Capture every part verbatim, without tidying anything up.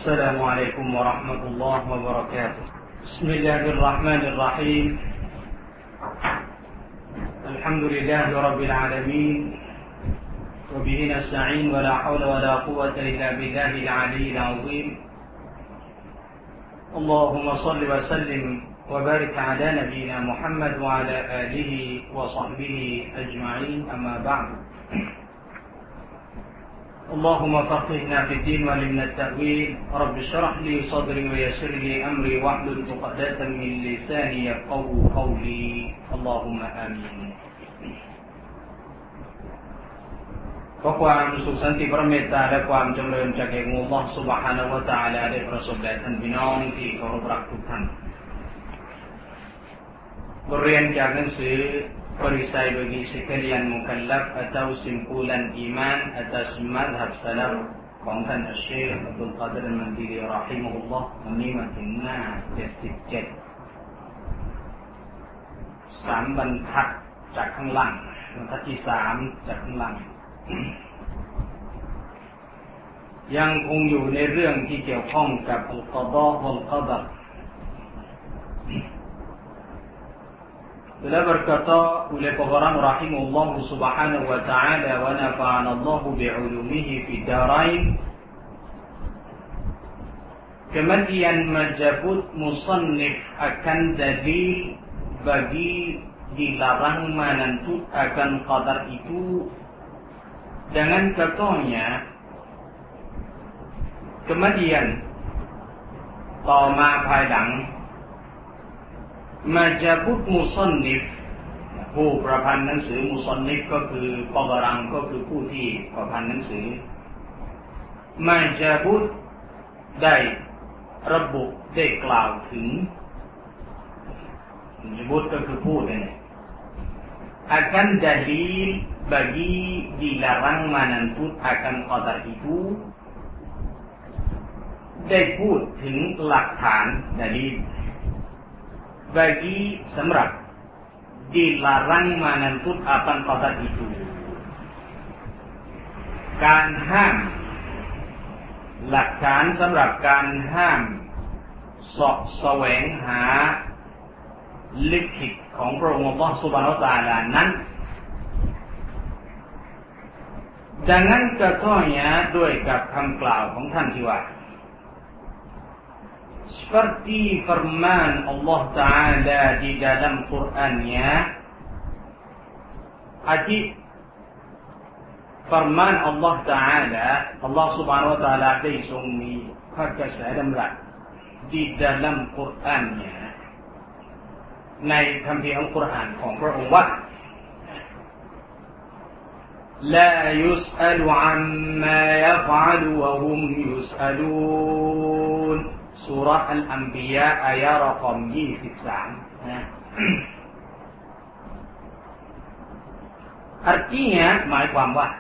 السلام عليكم ورحمة الله وبركاته بسم الله الرحمن الرحيم الحمد لله رب العالمين وبه نستعين ولا حول ولا قوة إلا بالله العلي العظيم اللهم صل وسلم وبارك على نبينا محمد وعلى آله وصحبه أجمعين أما بعد اللهم فقهنا في الدين وعلمنا التأويل رب اشرح لي صدري ويسر لي أمري واحلل عقدة من لساني يفقهوا قولي اللهم آمين ขอความสุขสันติพระเมตตาและความจำเริญจากอัลลอฮฺซุบฮานะฮูวะตะอาลาได้ประสบแด่ท่านพี่น้องที่เคารพรักทุกท่านบทเรียนจากหนังสือPerisai bagi sekalian mukallaf atau simpulan iman atas madhab salaf ของท่านอัชเชคอับดุลกอดิรอัลมันดีรีเราะฮิมะฮุลลอฮ์วันนี้มาถึงหน้าเจ็ดสิบเจ็ดสามบรรทัดจากข้างล่างบรรทัดที่สามจากข้างล่างยังคงอยู่ในเรื่องที่เกี่ยวข้องกับอัลกอฎอวัลกอดัรBeliau berkata oleh pengarang rahimahullah subhanahu wa ta'ala wa nafa'ana Allah bi'ulumihi fi darain kemudian menyebut musannif akan dalil bagi dilarang menentut akan qadar itu dengan katanya kemudian ต่อมาภายหลังมาจะพูดมุซันนิฟผู้ประพันธ์หนังสือมุซันนิฟก็คือปกรังก็คือผู้ที่ประพันธ์หนังสือมาจะพูดได้ระบุได้กล่าวถึงจะพูดก็คือพูดนี่ akan dalil bagi dilarang menentut akan qadar itu ได้พูดถึงหลักฐานดาลีลbagi semrat dilarang menentut akan qadar itu การห้ามหลักฐานสำหรับการห้ามสอบแสวงหาลิขิตของพระองค์อัลเลาะห์ซุบฮานะฮูวะตะอาลานั้น dengan katanya ด้วยกับคำกล่าวของท่านที่ว่าseperti firman Allah Ta'ala di dalam Qur'annya arti firman Allah Ta'ala Allah Subhanahu Wa Ta'ala ได้ทรงมีพระกระแสดำรัส di dalam Qur'annya ในคัมภีร์อัลกุรอานของพระองค์ว่า لا يسأل عما يفعل وهم يسألون Surah Al-Anbiya ayat raqam ยี่สิบสามนะ artinya หมายความว่า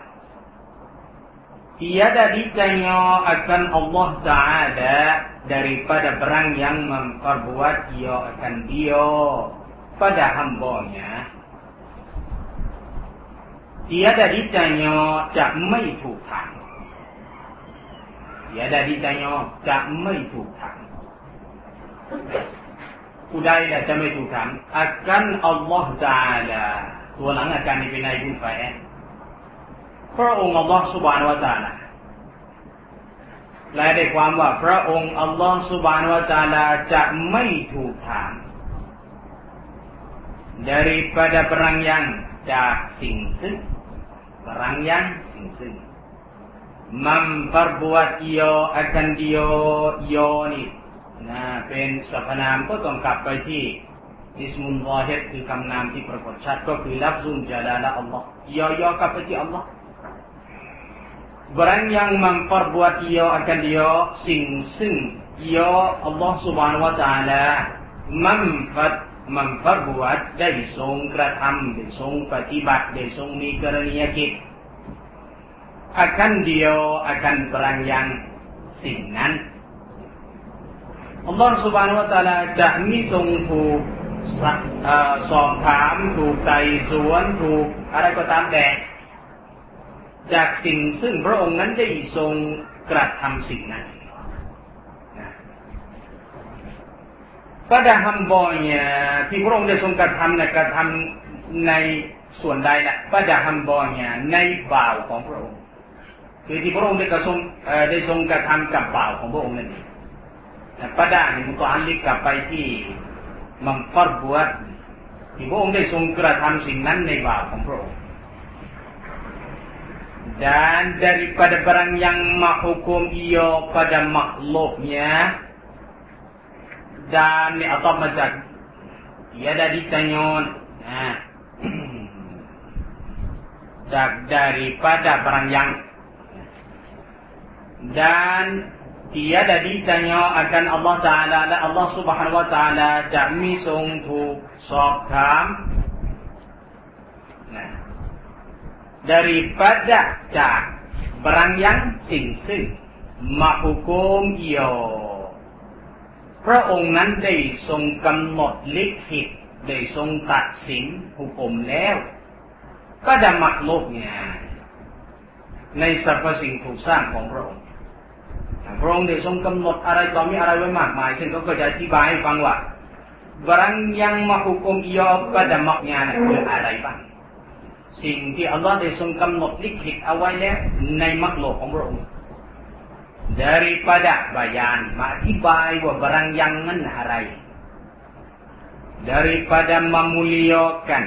tiada ditanya akan Allah Ta'ala daripada barang yang memperbuat ia akan dia pada hamba-Nya tiada ditanya จะไม่ถูกถามอย่าได้ที่ใจยอจะไม่ถูกถามผู้ใดจะไม่ถูกถาม akan Allah Ta'ala ตัวหลังอาการนี้เป็นนายบุญฝ่ายแอนพระองค์ Allah Subhanahu Wa Ta'ala และได้ความว่าพระองค์ Allah Subhanahu Wa Ta'ala จะไม่ถูกถาม daripada perang yang จากสิ่งซึ่ง perang yang สิ่งซึ่งmemperbuat ia akan dia ia ni นะเป็นสรรพนามก็ต้องกลับไปที่อิสมุลซอฮิรคือคำนามที่ปรากฏชัดก็คือลัฟซุลญะลาละอัลลอฮ์ ia ia กลับไปที่อัลลอฮ์ barang yang memperbuat ia akan dia สิ่งซึ่ง ia Allah Subhanahu Wa Ta'ala memfat memperbuat ได้ทรงกระทำได้ทรงปฏิบัติได้ทรงมีกรณียกิจakan dia akan perang yang สิ่งนั้น Allah Subhanahu Wa Ta'ala จะมิทรงถูกสอบถามถูกไต่สวนถูกอะไรก็ตามแต่จากสิ่งซึ่งพระองค์นั้นได้ทรงกระทำสิ่งนั้น pada hamba-Nya ที่พระองค์ได้ทรงกระทำนะกระทำในส่วนใดล่ะ pada hamba-Nya ในบ่าวของพระองค์คือที่พระองค์ได้กระทรงได้ทรงกระทำกับบ่าวของพระองค์นั่นเองนะ pada นี่มุตอัลลิกกลับไปที่มัมฟัรบุตที่พระองค์ได้ทรงกระทำสิ่งนั้นในบ่าวของพระองค์dan daripada barang yang menghukum ia pada makhluknya dan ni atau macam tiada ditanya nah, daripada barang yang dan tiada ditanya akan Allah Ta'ala dan Allah Subhanahu Wa Ta'ala จะมีทรงถูกสอบถามdaripada จาก barang yang สิ่งซึ่ง menghukum ia พระองค์นั้นได้ทรงกำหนดลิขิตได้ทรงตัดสินหุกมแล้วก็จะมักโลกเนี่ยในสรรพสิ่งถูกสร้างของพระองค์พระองค์ได้ทรงกำหนดอะไรต่อมีอะไรไว้มากมายซึ่งเขาก็จะอธิบายให้ฟังว่า barang yang menghukum ia pada maknya คืออะไรบ้างสิ่งที่อัลลอฮ์ได้ทรงกำหนดลิขิตเอาไว้แล้วในมรรคโลกของพระองค์ daripada bayan มาอธิบายว่า barang yang นั้นอะไร daripada memuliakan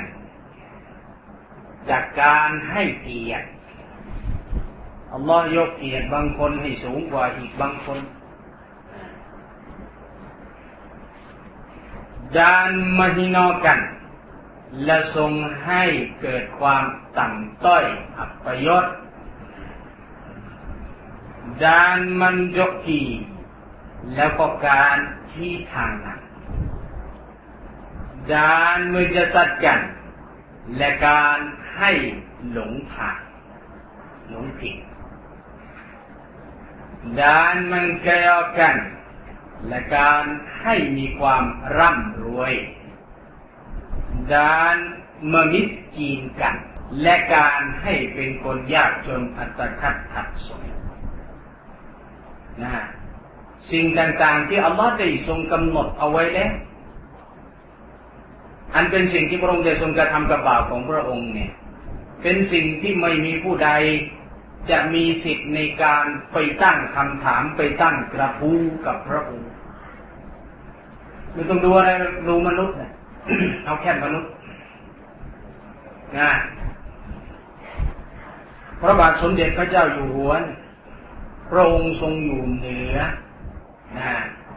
จากการให้เกียรติอัลลอฮ์ยกเกียรติบางคนให้สูงกว่าอีกบางคน dan menghinakanและทรงให้เกิดความต่ำต้อยอัปยศ dan menjoki แล้วก็การชี้ทางนำ dan menjasatkan และการให้หลงทางหลงผิด dan mengkayakan และการให้มีความร่ำรวยdan memiskinkan และการให้เป็นคนยากจนอัตคัดขัดสนนะสิ่งต่างๆที่อัลลอฮ์ได้ทรงกำหนดเอาไว้แล้วอันเป็นสิ่งที่พระองค์ได้ทรงกระทำกับบ่าวของพระองค์เนี่ยเป็นสิ่งที่ไม่มีผู้ใดจะมีสิทธิ์ในการไปตั้งคำถามไปตั้งกระทู้กับพระองค์ไม่ต้องดูอะไรดูมนุษย์นะเอาแค่มนุษย์นะพระบาทสมเด็จพระเจ้าอยู่หัวพระองค์ทรงอยู่เหนือนะ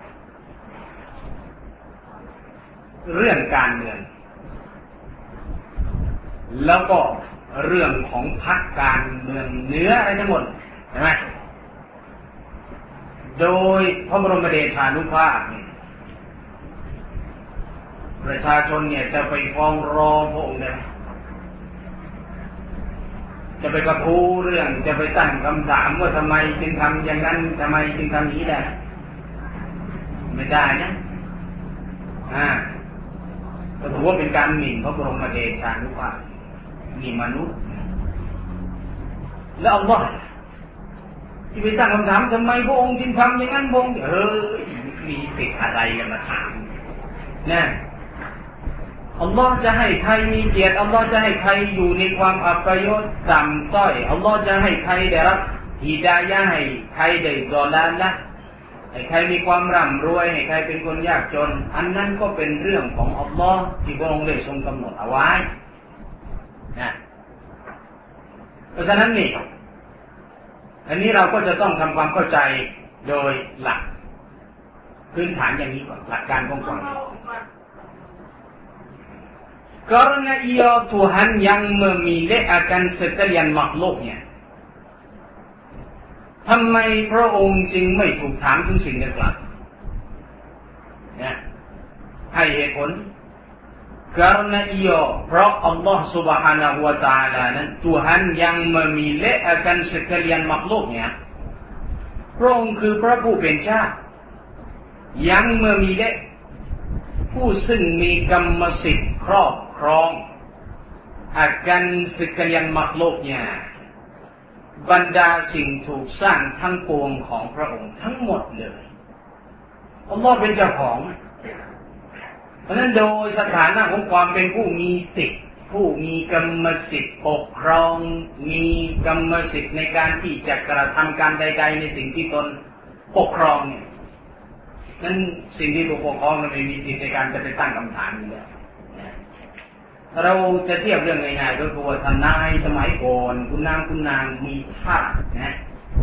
เรื่องการเมืองแล้วก็เรื่องของพรรคการเมืองเหนืออะไรทั้งหมดเห็นไหมโดยพระบรมเดชานุภาพประชาชนเนี่ยจะไปฟ้องร้องพระองค์ได้ไหมจะไปกระทู้เรื่องจะไปตั้งคำถามว่าทำไมจึงทำอย่างนั้นทำไมจึงทำอย่างนี้ได้ไม่ได้นะอ่าก็ถือว่าเป็นการหมิ่นพระบรมเดชานุภาพนี่มนุษย์แล้วอัลลอฮ์ที่ไปตั้งคำถามทำไมพระองค์จึงทำอย่างนั้นพระองค์เออมีสิทธิ์อะไรกันมาถามนะอัลลอฮ์จะให้ใครมีเกียรติอัลลอฮ์จะให้ใครอยู่ในความอัปยศต่ำต้อยอัลลอฮ์จะให้ใครได้รับฮิดายะห์ให้ใครได้ดอลาละให้ใครมีความร่ำรวยให้ใครเป็นคนยากจนอันนั้นก็เป็นเรื่องของอัลลอฮ์ที่พระองค์ได้ทรงกำหนดเอาไว้นะเพราะฉะนั้นนี่อันนี้เราก็จะต้องทำความเข้าใจโดยหลักพื้นฐานอย่างนี้ก่อนหลักการของความkarena ia Tuhan yang memilih akan sekalian makhluknya ทำไมพระองค์จึงไม่ถูกถามถึงสิ่งดังกล่าวเนี่ยให้เหตุผล karena ia เพราะ Allah Subhanahu Wa Taala นั้น Tuhan yang memilih akan sekalian makhluknya พระองค์คือพระผู้เป็นเจ้า yang memilih ผู้ซึ่งมีกรรมสิทธิ์ครอบครอง akan sekalian makhluknya บรรดาสิ่งถูกสร้างทั้งปวงของพระองค์ทั้งหมดเลยอัลลอฮ์เป็นเจ้าของเพราะฉะนั้นโดยสถานะของความเป็นผู้มีสิทธิ์ผู้มีกรรมสิทธิ์ปกครองมีกรรมสิทธิ์ในการที่จะกระทำการใดๆในสิ่งที่ตนปกครองเนี่ยนั้นสิ่งที่ถูกปกครองมันไม่มีสิทธิ์ในการจะไปตั้งคำถามอยู่แล้วเราจะเทียบเรื่องง่ายๆก็คือว่าทนายสมัยก่อนคุณนางคุณนางมีทาสนะ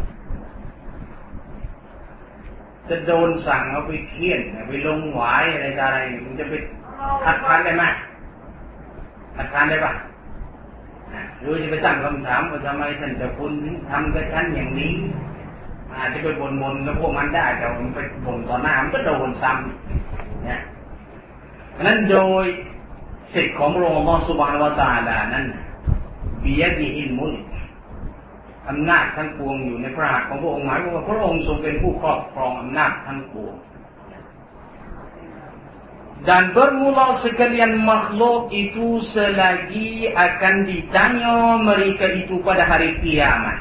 จะโดนสั่งเอาไปเคี่ยนไปลงหวายอะไรต่ออะไรมันจะไปขัดขานได้ไหมขัดขานได้ปะหรือจะไปตั้งคำถามว่าทำไมท่านเจ้าคุณทำกับฉันอย่างนี้อาจจะไปบ่นๆกับพวกมันได้แต่มันไปบ่นต่อหน้ามันก็โดนซ้ำเนี่ยเพราะนั้นโดยสิทธิ์ของพระองค์อัลเลาะห์ซุบฮานะฮูวะตะอาลานั้นบิยะดิฮิลมุลกอำนาจทั้งปวงอยู่ในพระหัตถ์ของพระองค์หมายความว่าพระองค์ทรงเป็นผู้ครอบครองอำนาจทั้งปวง dan bermula sekalian makhluk itu selagi akan ditanya mereka itu pada hari kiamat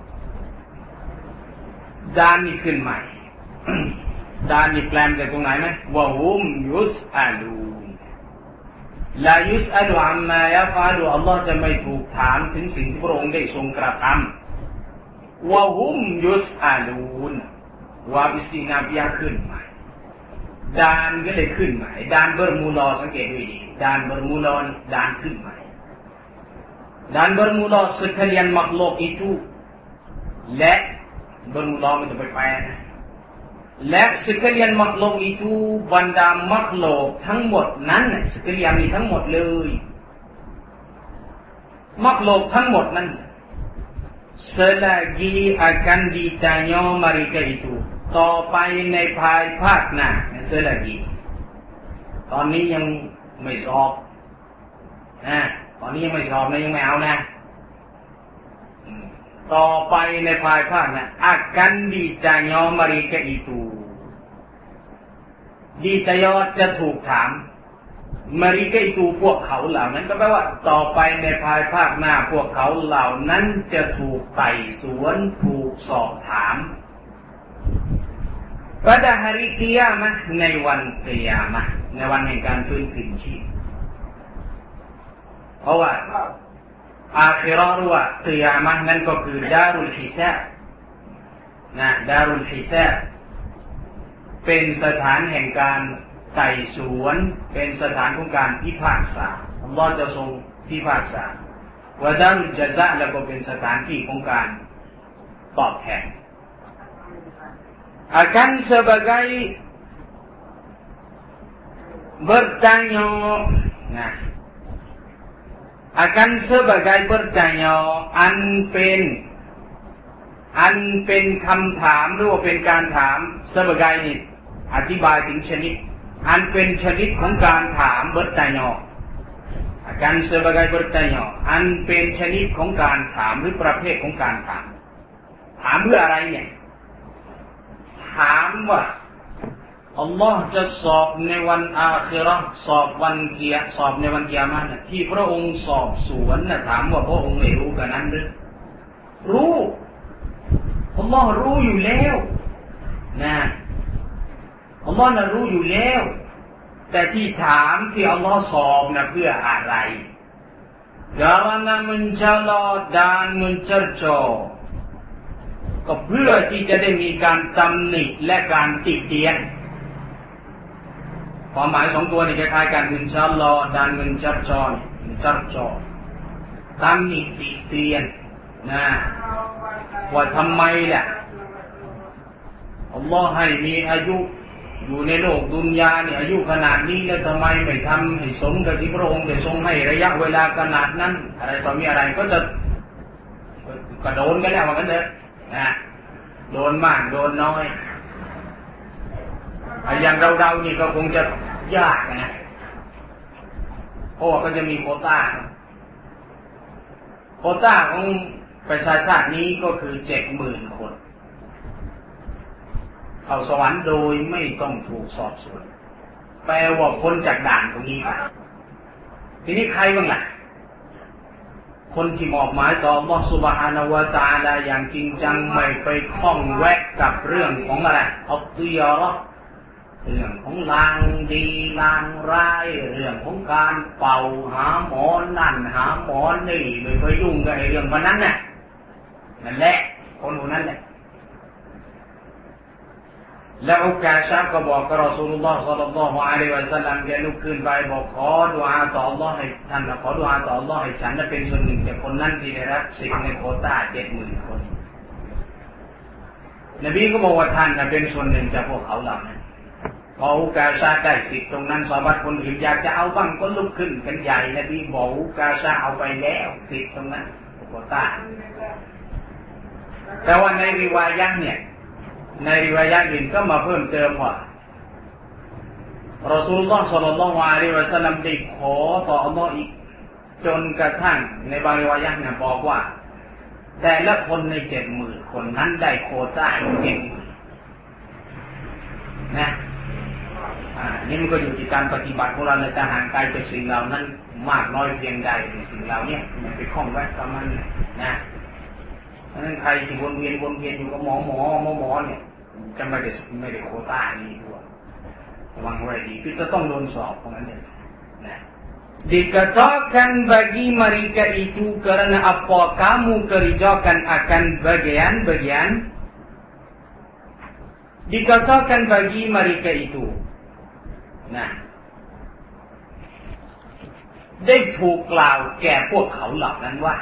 ดานนี่ขึ้นใหม่ ดานนี่แปลจากตรงไหนไหมวะฮุมยุสอาลูนลายุสอาลูอัมมายะฟาลูอัลลอฮ์จะไม่ถูกถามถึงสิ่งที่พระองค์ได้ทรงกระทำวะฮุมยุสอาลูนวาบิสตินาบิยะขึ้นใหม่ดานก็เลยขึ้นใหม่ดานเบอร์มูลอสังเกตดูดีดานเบอร์มูลอดานขึ้นใหม่ดานเบอร์มูลอ sekalian makhluk itu และเบอร์มูลอมันจะไปแปลนะและ sekalian makhluk itu บรรดามักลุกทั้งหมดนั้น sekalian นี่ทั้งหมดเลยมักลุกทั้งหมดนั้น selagi akan ditanya mereka ituต่อไปในภายภาคหน้าเสียละกี่ตอนนี้ยังไม่สอบนะตอนนี้ยังไม่สอบนะยังไม่เอานะต่อไปในภายภาคหน้า akan ditanya mereka itu ditanya จะถูกถาม mereka itu พวกเขาเหล่านั้นก็แปลว่าต่อไปในภายภาคหน้าพวกเขาเหล่านั้นจะถูกไต่สวนถูกสอบถามpada hari kiamah ในวันกิยามะห์ในวันแห่งการฟื้นคืนชีพเพราะว่าอาคิเราะห์หรือว่ากิยามะห์นั้นก็คือดารุลฮิซาบนะดารุลฮิซาบเป็นสถานแห่งการไต่สวนเป็นสถานของการพิพากษาอัลเลาะห์จะทรงพิพากษาวะดารุลญะซาแล้วก็เป็นสถานที่ของการตอบแทนakan sebagai bertanya nah akan sebagai bertanya อันเป็นอันเป็นคำถามหรือว่าเป็นการถาม sebagai นี่อธิบายถึงชนิดอันเป็นชนิดของการถาม bertanya akan sebagai bertanya อันเป็นชนิดของการถามหรือประเภทของการถามถามเพื่ออะไรเนี่ยถามว่าอัลลอฮ์จะสอบในวันอาคิเราะห์สอบวันเกียรติสอบในวันกิยามะห์ที่พระองค์สอบสวนนะถามว่าพระองค์ไม่รู้กันนั้นหรือรู้อัลลอฮ์รู้อยู่แล้วนะอัลลอฮ์น่ะรู้อยู่แล้วแต่ที่ถามที่อัลลอฮ์สอบนะเพื่ออะไรkarena mencela dan mencercaก็เพื่อที่จะได้มีการตำหนิและการติเตียนความหมายสองตัวนี่คล้ายๆกันมินชัลลอดานมินจัดจอนจัดจอตำหนิติเตียนนะว่าทำไมแหละอัลลอฮ์ให้มีอายุอยู่ในโลกดุนยาเนี่ยอายุขนาดนี้แล้วทำไมไม่ทำให้สมกับที่พระองค์ได้ทรงให้ระยะเวลาขนาดนั้นอะไรต่อมีอะไรก็จะกระโดนกันแล้วว่ากันเถอะนะโดนมากโดนน้อยอย่างเราๆนี่ก็คงจะยากนะเพราะว่าก็จะมีโควต้าโควต้าของประชาชาตินี้ก็คือเจ็ดหมื่นคนเข้าสวรรค์โดยไม่ต้องถูกสอบสวนแปลว่าพ้นจากด่านตรงนี้ไปทีนี้ใครบ้างล่ะคนที่มอบหมายต่ออัลเลาะห์ซุบฮานะฮูวะตะอาลาอย่างจริงจังไม่ไปคล้องแวะกับเรื่องของอะไรอัตติยาเราะห์เรื่องของลางดีลางร้ายเรื่องของการเป่าหาหมอนั่นหาหมอนี่ไม่เคยยุ่งกับไอ้เรื่องพวกนั้นน่ะนั่นแหละคนพวกนั้นแหละแล้วอุกาชะก็บอกกับรอซูลุลลอฮ์ศ็อลลัลลอฮุอะลัยฮิวะซัลลัมแกลุกขึ้นไปบอกขอดุอาต่ออัลเลาะห์ให้ท่านขอดุอาต่ออัลเลาะห์ให้ฉันได้เป็นส่วนหนึ่งจากคนนั้นที่ได้รับสิทธิ์ในโควต้า เจ็ดหมื่น คนนบีก็บอกว่าท่านเป็นส่วนหนึ่งจากพวกเขาเหล่านั้นพออุกาชะได้สิทธิ์ตรงนั้นซอฮาบะห์คนอื่นอยากจะเอาบ้างก็ลุกขึ้นกันใหญ่นบีบอกอุกาชะเอาไปแล้วสิทธิ์ตรงนั้นโควต้าแต่ว่าในริวายะห์เนี่ยในริวายะห์อื่นก็มาเพิ่มเติมว่ารอซูลุลลอฮ์ ศ็อลลัลลอฮุอะลัยฮิวะซัลลัมได้ขอต่ออัลเลาะห์อีกจนกระทั่งในบางริวายะห์เนี่ยบอกว่าแต่ละคนใน เจ็ดหมื่น คนนั้นได้โควต้าเจ็ดหมื่นนะอ่านี่มันก็อยู่ที่การปฏิบัติของเราจะห่างไกลจากสิ่งเหล่านั้นมากน้อยเพียงใดสิ่งเหล่านี้มันไปคล้องแวะกับมันนะเพราะฉะนั้นใครที่วนเวียนวนเวียนอยู่กับหมอหมอหมอหมอเนี่ยจะไม่ได้ไม่ได้โควต้านี้ด้วยระวังไว้ดีคือจะต้องโดนสอบเพราะงั้นเนี่ยนะ dikatakan bagi mereka itu karena apa kamu kerjakan akan bagian-bagian dikatakan bagi mereka itu นะได้ถูกกล่าวแก่พวกเขาเหล่านั้นว่า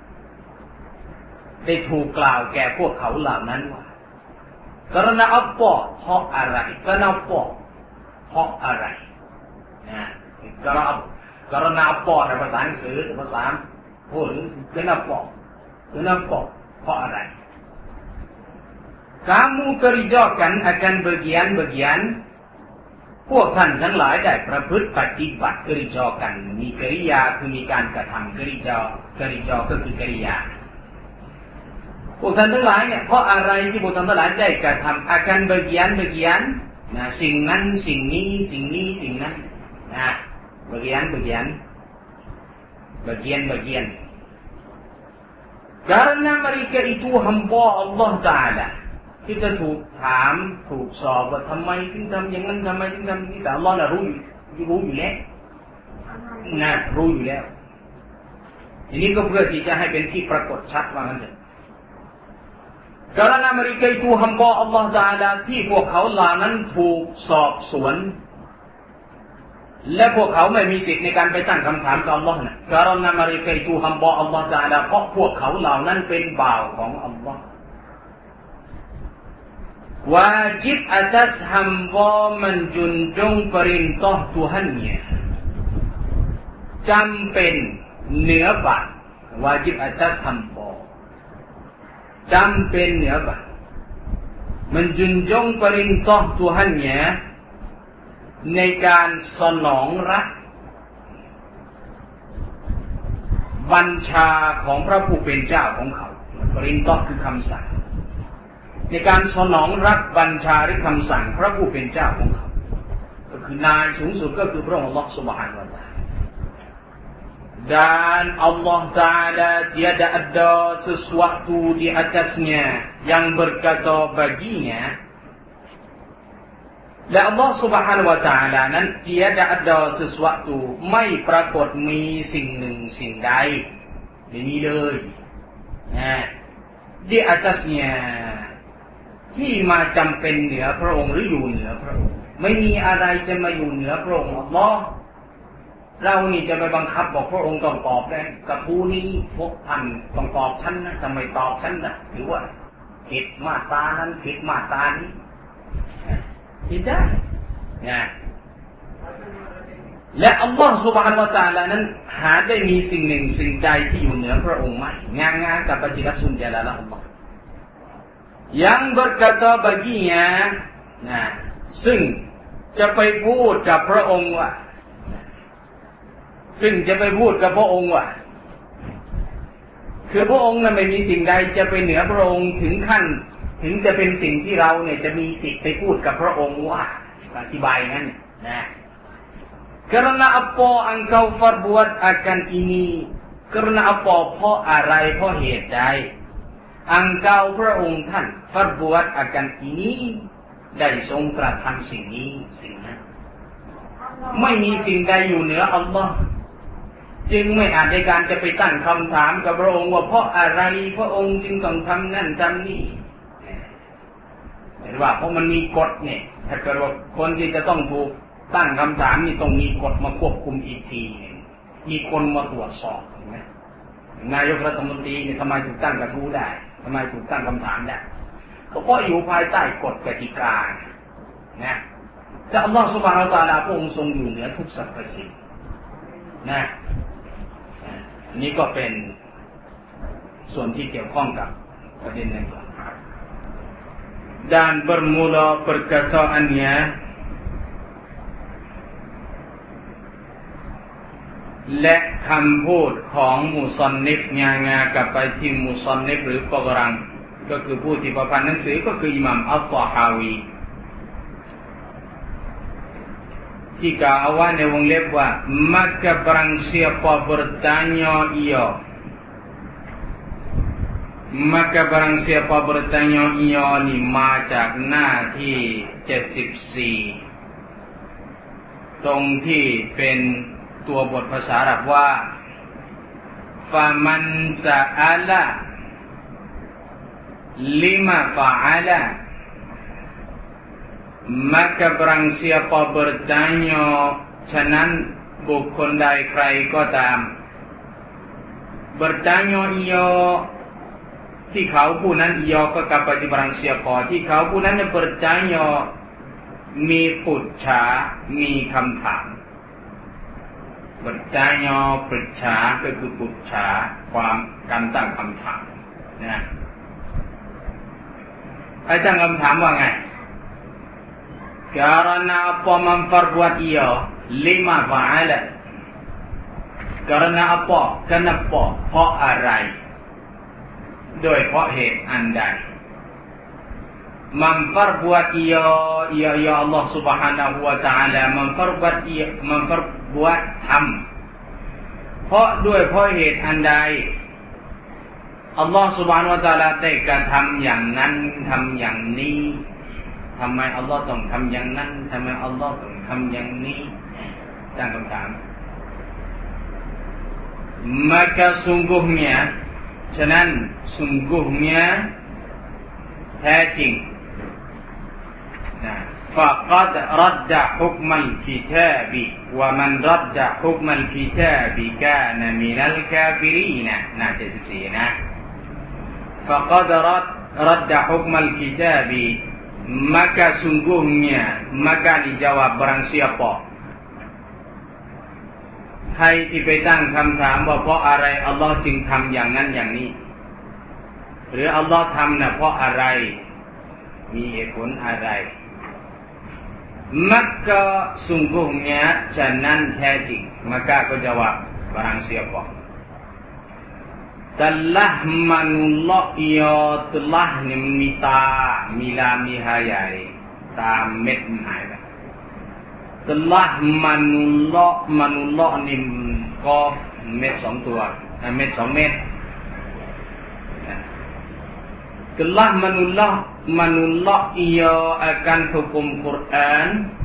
ได้ถูกกล่าวแก่พวกเขาเหล่านั้นว่า karena apa เพราะอะไร kenapa เพราะอะไรนะ karena karena apa ในภาษาหนังสือภาษาพูด kenapa kenapa เพราะอะไร kamu kerjakan akan bagian-bagian พวกท่านทั้งหลายได้ประพฤติปฏิบัติกริยากันมีกริยาคือมีการกระทำกริยากริยาก็คือกริยาพวกท่านทั้งหลายเนี่ยเพราะอะไรที่พวกท่านทั้งหลายได้กระทำอาการ bagian-bagian นะสิ่งนั้นสิ่งนี้สิ่งนี้สิ่งนั้นนะ bagian-bagian bagian-bagian karena mereka itu hamba Allah Taalaที่จะถูกถามถูกสอบว่าทำไมถึงทำอย่างนั้นทำไมถึงทำอย่างนี้แต่อัลเลาะห์น่ะรู้อยู่รู้อยู่แล้วนะรู้อยู่แล้วทีนี้ก็เพื่อที่จะให้เป็นที่ปรากฏชัดว่างั้นเถอะ karena mereka itu hamba Allah Taala ที่พวกเขาเหล่านั้นถูกสอบสวนและพวกเขาไม่มีสิทธิ์ในการไปตั้งคำถามกับอัลเลาะห์นะ karena mereka itu hamba Allah Taala เพราะพวกเขาเหล่านั้นเป็นบ่าวของอัลเลาะห์wajib atas hamba menjunjung perintah Tuhannya จำเป็นเหนือบ่าว wajib atas hamba จำเป็นเหนือบ่าว menjunjung perintah Tuhannya ในการสนองรับบัญชาของพระผู้เป็นเจ้าของเขา perintah คือคำสั่งในการสนองรับบัญชาหรือคำสั่งพระผู้เป็นเจ้าของเขาก็คือนายสูงสุดก็คือพระองค์อัลเลาะห์ซุบฮานะฮูวะตะอาลา dan Allah Taala tiada ada sesuatu di atasnya yang berkata baginya และ Allah Subhanahu wa Taala นั้น tiada ada sesuatu ไม่ปรากฏมีสิ่งหนึ่งสิ่งใดไม่มีเลยนะ di atasnyaที่มาจำเป็นเหนือพระองค์หรืออยู่เหนือพระองค์ไม่มีอะไรจะมาอยู่เหนือพระองค์อัลเลาะห์เรานี่จะไปบังคับบอกพระองค์ต้องตอบได้กระทู้นี้พวกท่านต้องตอบฉันนะทำไมตอบฉันน่ะหรือว่าผิดมาตรานั้นผิดมาตรานี้ผิดได้นะและอัลลอฮฺ سبحانه และ تعالى นั้นหาได้มีสิ่งหนึ่งสิ่งใดที่อยู่เหนือพระองค์ไหมงานงานกับปฏิบัติสุนญะลาละอัลลอฮฺyang berkata baginya นะซึ่งจะไปพูดกับพระองค์ว่าซึ่งจะไปพูดกับพระองค์ว่าคือพระองค์นั้นไม่มีสิ่งใดจะไปเหนือพระองค์ถึงขั้นถึงจะเป็นสิ่งที่เราเนี่ยจะมีสิทธิ์ไปพูดกับพระองค์ว่าอธิบายงั้นนะ karena apa engkau perbuat akan ini karena apa เพราะอะไรเพราะเหตุใดengkau พระองค์ท่าน perbuat akan ini ได้ทรงกระทำสิ่งนี้สิ่งนั้นไม่มีสิ่งใดอยู่เหนืออัลลอฮ์จึงไม่อาจในการจะไปตั้งคำถามกับพระองค์ว่าเพราะอะไรพระองค์จึงต้องทำนั่นทำนี่เห็นว่าเพราะมันมีกฎเนี่ยถ้าเกิดว่าคนที่จะต้องถูกตั้งคำถามนี่ต้องมีกฎมาควบคุมอีกทีมีคนมาตรวจสอบเห็นไหมนายกรัฐมนตรีเนี่ยทำไมถูกตั้งกระทู้ได้ทำไมถูกตั้งคำถามได้ก็เพราะอยู่ภายใต้กฎกติกานะแต่อัลลอฮฺซุบฮานะฮูวะตะอาลาพระองค์ทรงอยู่เหนือทุกสรรพสิ่งนะนี่ก็เป็นส่วนที่เกี่ยวข้องกับประเด็นนั้นdan bermula perkataannyaและคำพูดของมุซอนนิฟงางากลับไปที่มุซอนนิฟหรือปกรังก็คือผู้ที่ประพันธ์หนังสือก็คืออิหม่ามอัลตอฮาวีที่กล่าวไว้ในวงเล็บว่า maka barang siapa bertanya ia maka barang siapa bertanya ia นี่มาจากหน้าที่เจ็ดสิบสี่ตรงที่เป็นตัวบทภาษาอาหรับว่า faman sa'ala lima fa'ala maka barang siapa bertanya ฉะนั้นบุคคลใดใครก็ตาม bertanya ia ที่เขาผู้นั้น ia ก็กลับไปที่ barang siapa ที่เขาผู้นั้น bertanya มีปุจฉามีคำถาม bertanya ปรึกษาก็คือปุจฉาความการตั้งคำถามนะไอ้ตั้งคำถามว่าไง karena apa memperbuat ia lima fa'ala karena apa kenapa เพราะอะไรโดยเพราะเหตุอันใด memperbuat ia ia ya Allah Subhanahu wa taala memperbuat ia memperbuat ทำเพราะด้วยเพราะเหตุอันใดอัลลอฮฺ Subhanahu wa taala ได้กระทำอย่างนั้นทำอย่างนี้ทำไมอัลลอฮ์ต้องทำอย่างนั้นทำไมอัลลอฮ์ต้องทำอย่างนี้ตั้งคำถาม maka sungguhnya ฉะนั้น sungguhnya แท้จริงนะ faqad radda hukmal kitab wa man radda hukmal kitab kana minal kafirin น่าจะสิบสี่นะ faqad radda hukmal kitab maka sungguhnya maka dijawab barang siapa ใครที่ไปตั้งคำถามว่าเพราะอะไรอัลลอฮ์จึงทำอย่างนั้นอย่างนี้หรืออัลลอฮ์ทำน่ะเพราะอะไรมีเหตุผลอะไร maka sungguhnya ฉะนั้นแท้จริง maka ก็จาวบ barang siapa telah manullah ia telah นี่มันมีตามีลามีหาใหญ่ตาเม็ดหายไป telah manullah manullah นี่ก็เม็ดสองตัวเม็ดสองเม็ด telah manullah manullah ia akan hukum Quran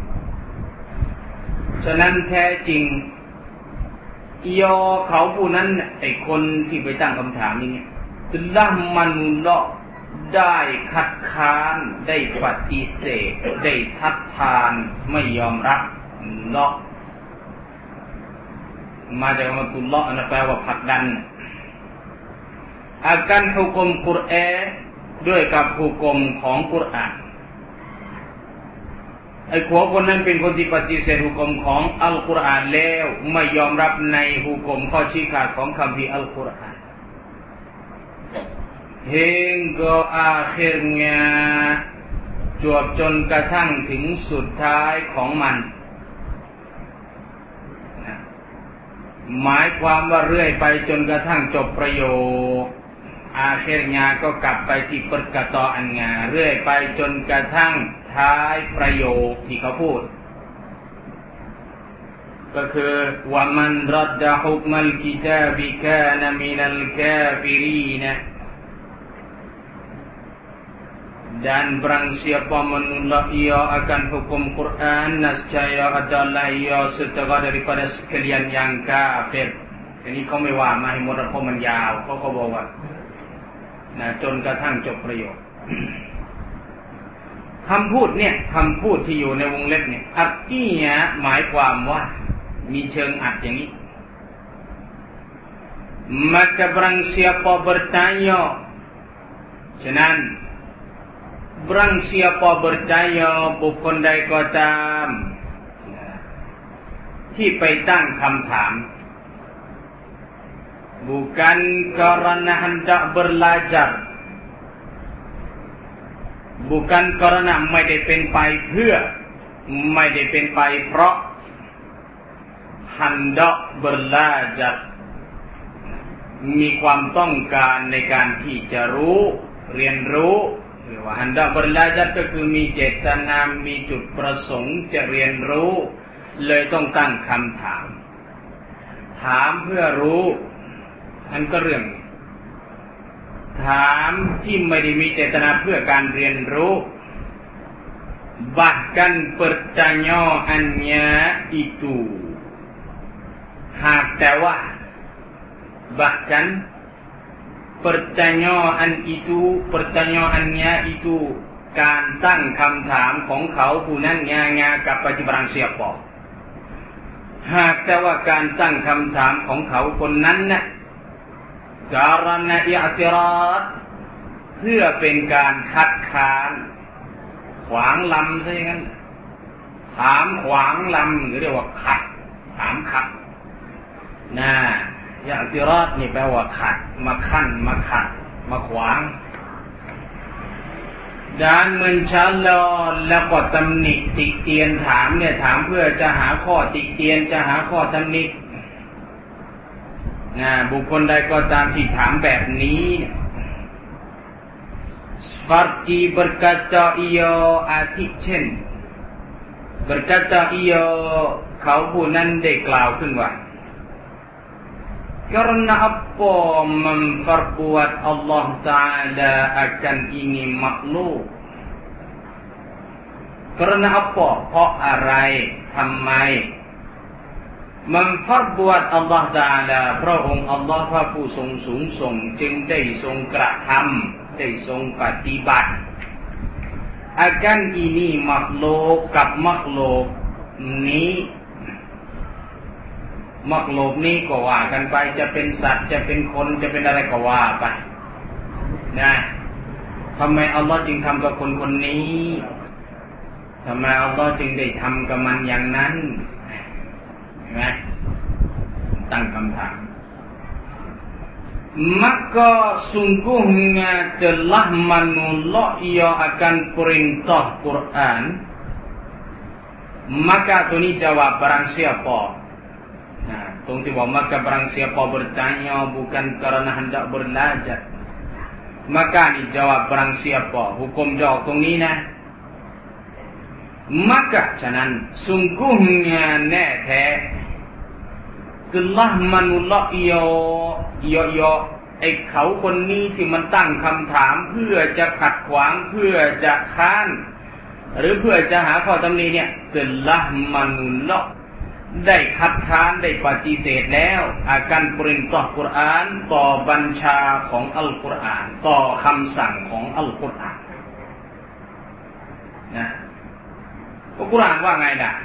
ฉะนั้นแท้จริงยอเขาผู้นั้นไอ้คนที่ไปตั้งคำถามนี้เนี่ยละมันละได้คัดค้านได้ปฏิเสธได้ทัดทานไม่ยอมรับละมาจากคำว่าตุลละนะแปลว่าผลักดันอาการหุกมกุรอานด้วยกับหุกมของกุรอานไอ้ขัวคนนั้นเป็นคนที่ปฏิเสธหุกมของอัลกุรอานแล้วไม่ยอมรับในหุกมข้อชี้ขาดของคัมภีร์อัลกุรอาน hingga akhirnya จวบจนกระทั่งถึงสุดท้ายของมันหมายความว่าเรื่อยไปจนกระทั่งจบประโยค akhirnya ก็กลับไปที่ perkataannya เรื่อยไปจนกระทั่งท้ายประโยคที่เขาพูดก็คือว่ามันรัดดะฮุกมัลกิตาบิกานะมินัลกาฟิรีนะ Dan barang siapa menolak ia akan hukum Quran, nescaya adalah ia setengah daripada sekalian yang kafir. Iniเขาไม่ว่ามาให้หมดเพราะมันยาวเขาก็บอกว่านะจนกระทั่งจบประโยค คำพูดเนี่ยคำพูดที่อยู่ในวงเล็บเนี่ยอัตติยะหมายความว่ามีเชิงอัดอย่างนี้ maka barang siapa bertanya ฉะนั้น barang siapa bertanya บุคคลใดก็ตามที่ไปตั้งคำถาม bukan karena hendak belajar bukan karena ไม่ได้เป็นไปเพื่อไม่ได้เป็นไปเพราะ hendak belajar มีความต้องการในการที่จะรู้เรียนรู้หรือว่า hendak belajar ก็คือมีเจตนามีจุดประสงค์จะเรียนรู้เลยต้องตั้งคำถามถามเพื่อรู้อันก็เรื่องถามที่ไม่ได้มีเจตนาเพื่อการเรียนรู้ bahkan pertanyaannya itu หากแต่ว่า bahkan pertanyaan itu pertanyaannya itu การตั้งคำถามของเขาผู้นั้นงางากับปฏิบัติเสียปอหากแต่ว่าการตั้งคำถามของเขาคนนั้นน่ะการะอิอติราดเพื่อเป็นการคัดค้านขวางลำซะอย่างนั้นถามขวางลำหรือเรียกว่าขัดถามขัดนะอิอติราดนี่แปลว่าขัดมาขั้นมาขัดมาขวางdan mencela แล้วก็ตำหนิติเตียนถามเนี่ยถามเพื่อจะหาข้อติเตียนจะหาข้อตำหนินะบุคคลใดก็ตามที่ถามแบบนี้ seperti berkata ia อาทิเช่น berkata ia เขาผู้นั้นได้กล่าวขึ้นว่า karena apa memperbuat Allah Ta'ala akan ini makhluk karena apa เพราะอะไรทำไม memperbuat Allah Ta'ala พระองค์อัลลอฮ์พระผู้ทรงสูงส่งจึงได้ทรงกระทำได้ทรงปฏิบัติ akan ini makhluk กับมักลุกนี้มักลุกนี้ก็ว่ากันไปจะเป็นสัตว์จะเป็นคนจะเป็นอะไรก็ว่าไปนะทำไมอัลลอฮ์จึงทำกับคนคนนี้ทำไมอัลลอฮ์จึงได้ทำกับมันอย่างนั้นเห็นไหมตั้งคำถาม maka sungguhnya telah menolak ia akan perintah Quran maka ตัวนี้จะว่า barang siapa nah ตรงที่บอก maka barang siapa bertanya bukan karena hendak belajar maka นี่จาวบ barang siapa หุกมจะออกตรงนี้นะ maka ฉะนั้น sungguhnya แน่แท้ telah menolak ia ia ia ไอ้เขาคนนี้ที่มันตั้งคำถามเพื่อจะขัดขวางเพื่อจะค้านหรือเพื่อจะหาข้อตำหนิเนี่ย telah menolak ได้คัดค้านได้ปฏิเสธแล้วอาการปริญต่อกุรอานต่อบัญชาของอัลกุรอานต่อคำสั่งของอัลกุรอานนะอัลกุรอานว่าไงนะ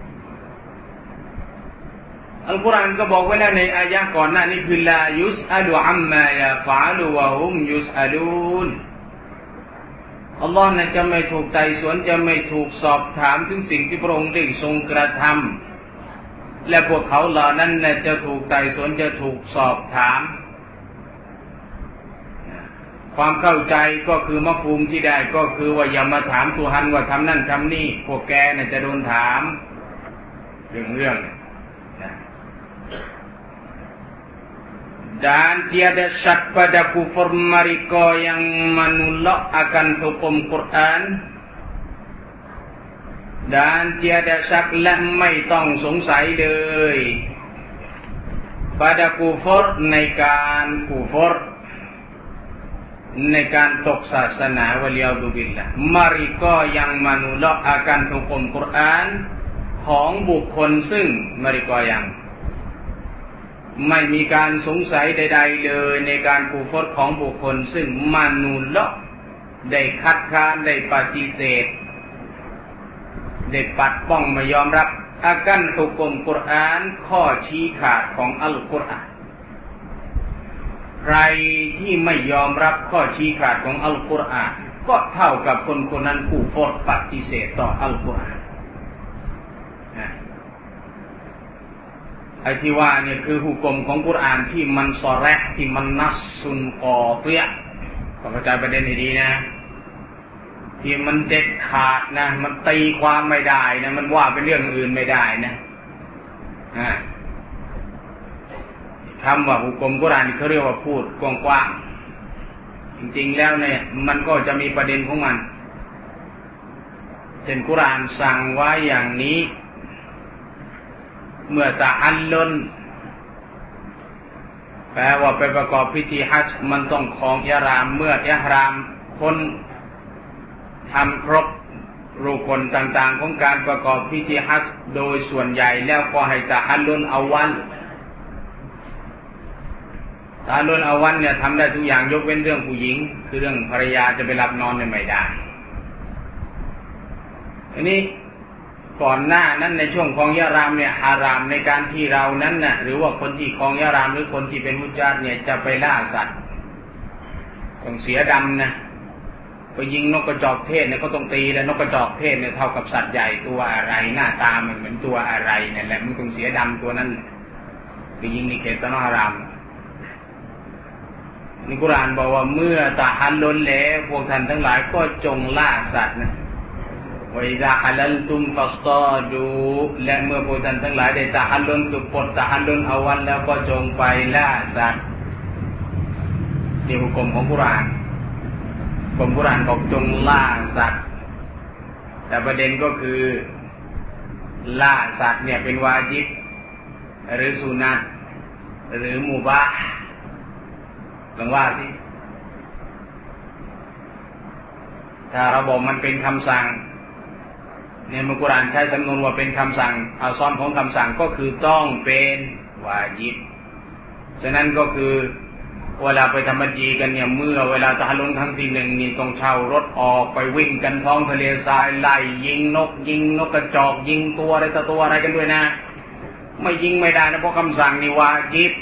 อัลกุรอานก็บอกไว้แล้วในอายะห์ก่อนหน้านี้คือลายุสอะลูอัมมายะฟะอลูวะฮุมยุสอะลูนอัลลอฮ์นั้นจะไม่ถูกไต่สวนจะไม่ถูกสอบถามถึงสิ่งที่พระองค์ได้ทรงกระทำและพวกเขาเหล่านั้นจะถูกไต่สวนจะถูกสอบถามความเข้าใจก็คือมะฟูมที่ได้ก็คือว่าอย่ามาถามตุฮันว่าทำนั่นทำนี่พวกแกน่ะจะโดนถามเรื่องเรื่องนะ dan tiada syak pada kufur mereka yang menolak akan hukum Quran dan tiada syak และไม่ต้องสงสัยเลย pada kufur ในการกุฟรในการตกศาสนาวะลิยาดุบิลละมาริก็ยังมานุลอกอาการหุกมกุรอานของบุคคลซึ่งมาริก็ยังไม่มีการสงสัยใดๆเลยในการกูฟรของบุคคลซึ่งมานุลอกได้คัดค้านได้ปฏิเสธได้ปัดป้องไม่ยอมรับอาการหุกมกุรอานข้อชี้ขาดของอัลกุรอานใครที่ไม่ยอมรับข้อชี้ขาดของอัลกุรอานก็เท่ากับคนคนนั้นกูฟรปฏิเสธต่ออัลกุรอานไอ้ที่ว่าเนี่ยคือหุกมของกุรอานที่มันซอแรห์ที่มันนัสซุนกอเตียต้องเข้าใจประเด็นให้ดีนะที่มันเด็ดขาดนะมันตีความไม่ได้นะมันว่าเป็นเรื่องอื่นไม่ได้นะอ่าคำว่าหุกมกุรอานเขาเรียกว่าพูดกว้างๆจริงๆแล้วเนี่ยมันก็จะมีประเด็นของมันเช่นกุรอานสั่งไว้อย่างนี้เมื่อตะอัลลุนแปลว่าไปประกอบพิธีฮัจญ์มันต้องครองอิหรามเมื่ออิหรามคนทำครบรูปคนต่างๆของการประกอบพิธีฮัจญ์โดยส่วนใหญ่แล้วก็ให้ตะอัลลุนเอาวันตะอัลลุนเอาวันเนี่ยทำได้ทุกอย่างยกเว้นเรื่องผู้หญิงคือเรื่องภรรยาจะไปรับนอนเนี่ยไม่ได้อันนี้ก่อนหน้านั้นในช่วงครองอิหรามเนี่ยฮารามในการที่เรานั้นน่ะหรือว่าคนที่ครองอิหรามหรือคนที่เป็นมุญาตเนี่ยจะไปล่าสัตว์ต้องเสียดำนะไปยิงนกกระจอกเทศเนี่ยเขาต้องตีแล้วนกกระจอกเทศเนี่ยเท่ากับสัตว์ใหญ่ตัวอะไรหน้าตามันเหมือนตัวอะไรเนี่ยแหละมันต้องเสียดำตัวนั้นไปยิงในเขตตะนอฮารามนี่กุรอานบอกว่าเมื่อตะฮัลลุลแล้วพวกท่านทั้งหลายก็จงล่าสัตว์นะวะอิซาฮัลลัลตุมฟัสตาดูและเมื่อพวกท่านทั้งหลายได้ตะฮัลลุลคือปลดตะฮัลลุลเอาวันแล้วก็จงไปล่าสัตว์นี่หุกมของกุรอานหุกมกุรอานบอกจงล่าสัตว์แต่ประเด็นก็คือล่าสัตว์เนี่ยเป็นวาญิบหรือสุนัตหรือมุบาห์ลองว่าสิถ้าเราบอกมันเป็นคำสั่งในมุกุรานใช้สำนวนว่าเป็นคำสั่งเอาซ้อนของคำสั่งก็คือต้องเป็นวาญิบฉะนั้นก็คือเวลาไปทำบัญชีกันเนี่ยเมื่อเวลาตะฮัลลุลครั้งที่หนึ่งนี่ต้องเช่ารถออกไปวิ่งกันท้องทะเลทรายไล่ยิงนกยิงนกกระจอกยิงตัวอะไรต่อตัวอะไรกันด้วยนะไม่ยิงไม่ได้นะเพราะคำสั่งนี่วาญิบ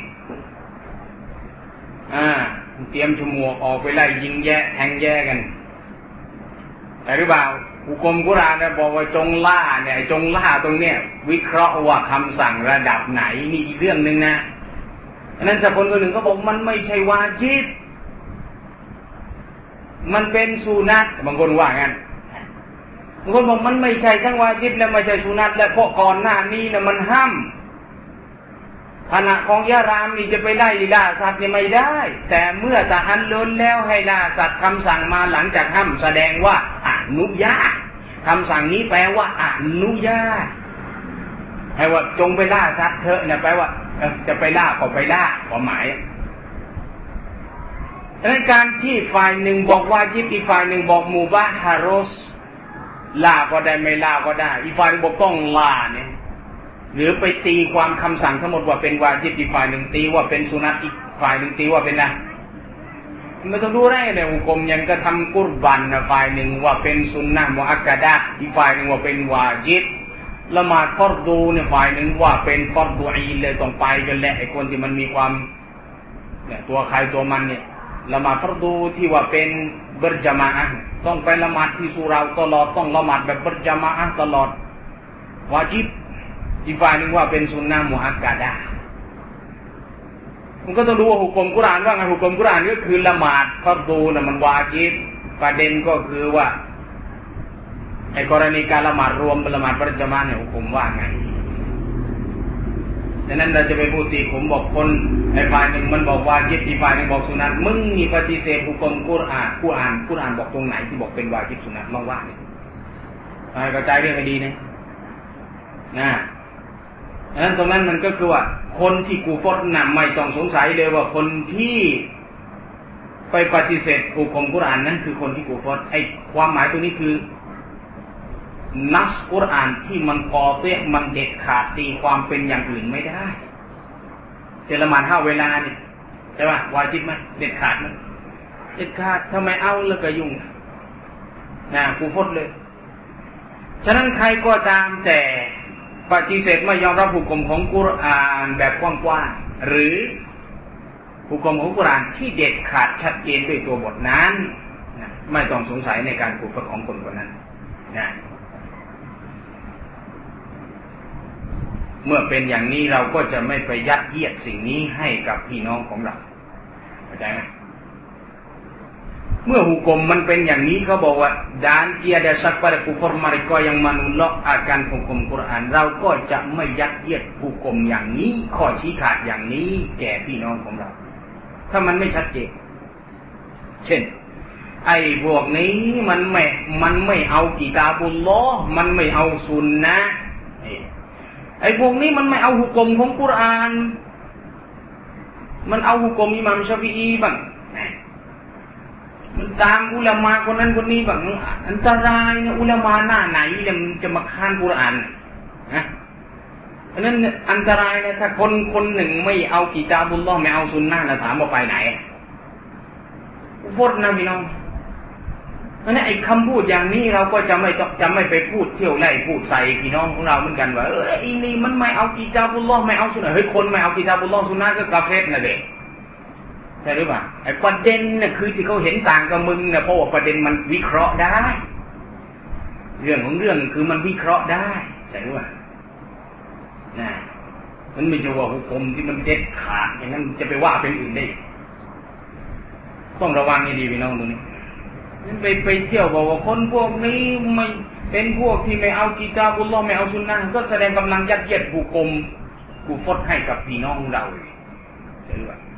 อ่าเตรียมฉมวกออกไปไล่ยิงแย่แทงแย่กันแต่หรือเปล่าหุกมกุรอานเนี่ยบอกว่าจงล่าเนี่ยจงล่าตรงเนี้ยวิเคราะห์ว่าคำสั่งระดับไหนนี่อีกเรื่องนึงนะฉะนั้นจากคนคนหนึ่งก็บอกมันไม่ใช่วาญิบมันเป็นสุนัตบางคนว่างั้นบางคนบอกมันไม่ใช่ทั้งวาญิบและไม่ใช่สุนัตและเพราะก่อนหน้านี้เนี่ยมันห้ามขณะของอิหรามนี่จะไปไล่ล่าสัตว์เนี่ยไม่ได้แต่เมื่อตะฮัลลุลแล้วให้ล่าสัตว์คำสั่งมาหลังจากห้ามแสดงว่าอนุญาตคำสั่งนี้แปลว่าอนุญาตให้ว่าจงไปล่าสัตว์เถอะเนี่ยแปลว่าจะไปล่าก็ไปล่าความหมายดังนั้นการที่ฝ่ายหนึ่งบอกวาญิบอีกฝ่ายหนึ่งบอกมุบาฮ์รอสล่าก็ได้ไม่ล่าก็ได้อีกฝ่ายบอกต้องล่าเนี่ยหรือไปตีความคำสั่งทั้งหมดว่าเป็นวาญิบอีกฝ่ายหนึ่งตีว่าเป็นสุนัตอีกฝ่ายหนึ่งตีว่าเป็นนะมันต้องดูได้เลยหุกมยังกระทำกุรบันนะฝ่ายหนึ่งว่าเป็นสุนนะมุอักกะดะห์อีกฝ่ายหนึ่งว่าเป็นวาญิบละหมาดฟัรดูเนี่ยฝ่ายหนึ่งว่าเป็นฟัรดูอีนเลยต้องไปกันแหละไอ้คนที่มันมีความเนี่ยตัวใครตัวมันเนี่ยละหมาดฟัรดูที่ว่าเป็นเบิรจามะอะห์ต้องไปละหมาดที่สุเราตลอดต้องละหมาดแบบเบิรจามะอะห์ตลอดวาญิบอีกฝ่ายหนึ่งว่าเป็นสุนนะมุอักกะดะห์มันก็ต้องดูว่าหุกมกุรอานว่าไงหุกมกุรอานก็คือละหมาดฟัรดูน่ะมันวาญิบประเด็นก็คือว่าไอ้กรณีการละหมาดรวมละหมาดประจำวันเนี่ยหุกมว่าไงดังนั้นเราจะไปพูดตีผมบอกคนไอ้ฝ่ายหนึ่งมันบอกวาญิบอีกฝ่ายหนึ่งบอกสุนัตมึงมีปฏิเสธหุกมกุรอานกุรอานกุรอานบอกตรงไหนที่บอกเป็นวาญิบสุนัตลองว่าเนี่ยให้เข้าใจเรื่องให้ดีนะนะดังนั้นตรงนั้นมันก็คือว่าคนที่กูฟอดน่ะไม่ต้องสงสัยเลยว่าคนที่ไปปฏิเสธหุกมกุรอานนั้นคือคนที่กุฟรไอ้ความหมายตัวนี้คือนัสกุรอานที่มันกอเตะมันเด็ดขาดตีความเป็นอย่างอื่นไม่ได้เจละหมาดห้าเวลาเนี่ยใช่ป่ะวาญิบไหมเด็ดขาดไหมเด็ดขาดทำไมเอาแล้วก็ยุ่งนะกุฟรเลยฉะนั้นใครก็ตามแต่ปฏิเสธไม่ยอมรับหุกมของกุรอานแบบกว้างๆหรือหุกมของกุรอานที่เด็ดขาดชัดเจนด้วยตัวบทนั้นนะไม่ต้องสงสัยในการกุฟรของคนคนนั้นนะเมื่อเป็นอย่างนี้เราก็จะไม่ไปยัดเยียดสิ่งนี้ให้กับพี่น้องของเราเข้าใจไหมเมื่อหุกมมันเป็นอย่างนี้เขาบอกว่า dan tiada syak pada kufur mereka yang menolak akan hukum Quran เราก็จะไม่ยัดเยียดหุกมอย่างนี้ข้อชี้ขาดอย่างนี้แก่พี่น้องของเราถ้ามันไม่ชัดเจนเช่นไอ้พวกนี้มันไม่มันไม่เอากิตาบุลลอฮ์มันไม่เอาซุนนะห์ไอ้พวกนี้มันไม่เอาหุกมของกุรอานมันเอาหุกมอิหม่ามชาฟิอีบ้างมันตามอุลามะคนนั้นคนนี้บ้างอันตรายนะอุลามะหน้าไหนยังจะมาค้านกุรอานนะเพราะนั้นอันตรายนะถ้าคนคนหนึ่งไม่เอากิตาบุลลอฮ์ไม่เอาซุนนะห์แล้วถามว่าไปไหนอุฟรนะพี่น้องเพราะนั้นไอ้คำพูดอย่างนี้เราก็จะไม่จะไม่ไปพูดเที่ยวไล่พูดใส่พี่น้องของเราเหมือนกันว่าเออไอ้นี่มันไม่เอากิตาบุลลอฮ์ไม่เอาซุนนะห์เฮ้ยคนไม่เอากิตาบุลลอฮ์ซุนนะห์ก็กาเฟรนะเด็กใช่หรือเปล่าไอ้ประเด็นน่ะคือที่เขาเห็นต่างกับมึงน่ะเพราะว่าประเด็นมันวิเคราะห์ได้เรื่องของเรื่องคือมันวิเคราะห์ได้ใช่หรือเปล่านะมันไม่ใช่ว่าหุกมที่มันเด็ดขาดอย่างนั้นจะไปว่าเป็นอื่นได้ต้องระวังให้ดีพี่น้องตรงนี้ไปไปเที่ยวบอกว่าคนพวกนี้ไม่เป็นพวกที่ไม่เอากิตาบุลลอฮ์ไม่เอาซุนนะห์ก็แสดงกำลังยัดเยียดหุกมกุฟรให้กับพี่น้องเราใช่หรือเปล่า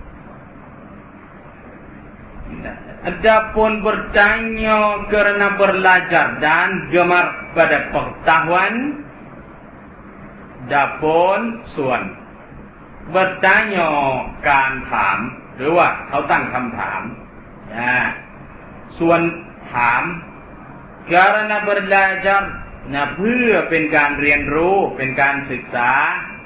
Adapun bertanya kerana belajar dan gemar pada pengetahuan, adapun ส่วน bertanya การถามหรือว่าเขาตั้งคำถามนะส่วนถาม karena belajar นะเพื่อเป็นการเรียนรู้เป็นการศึกษา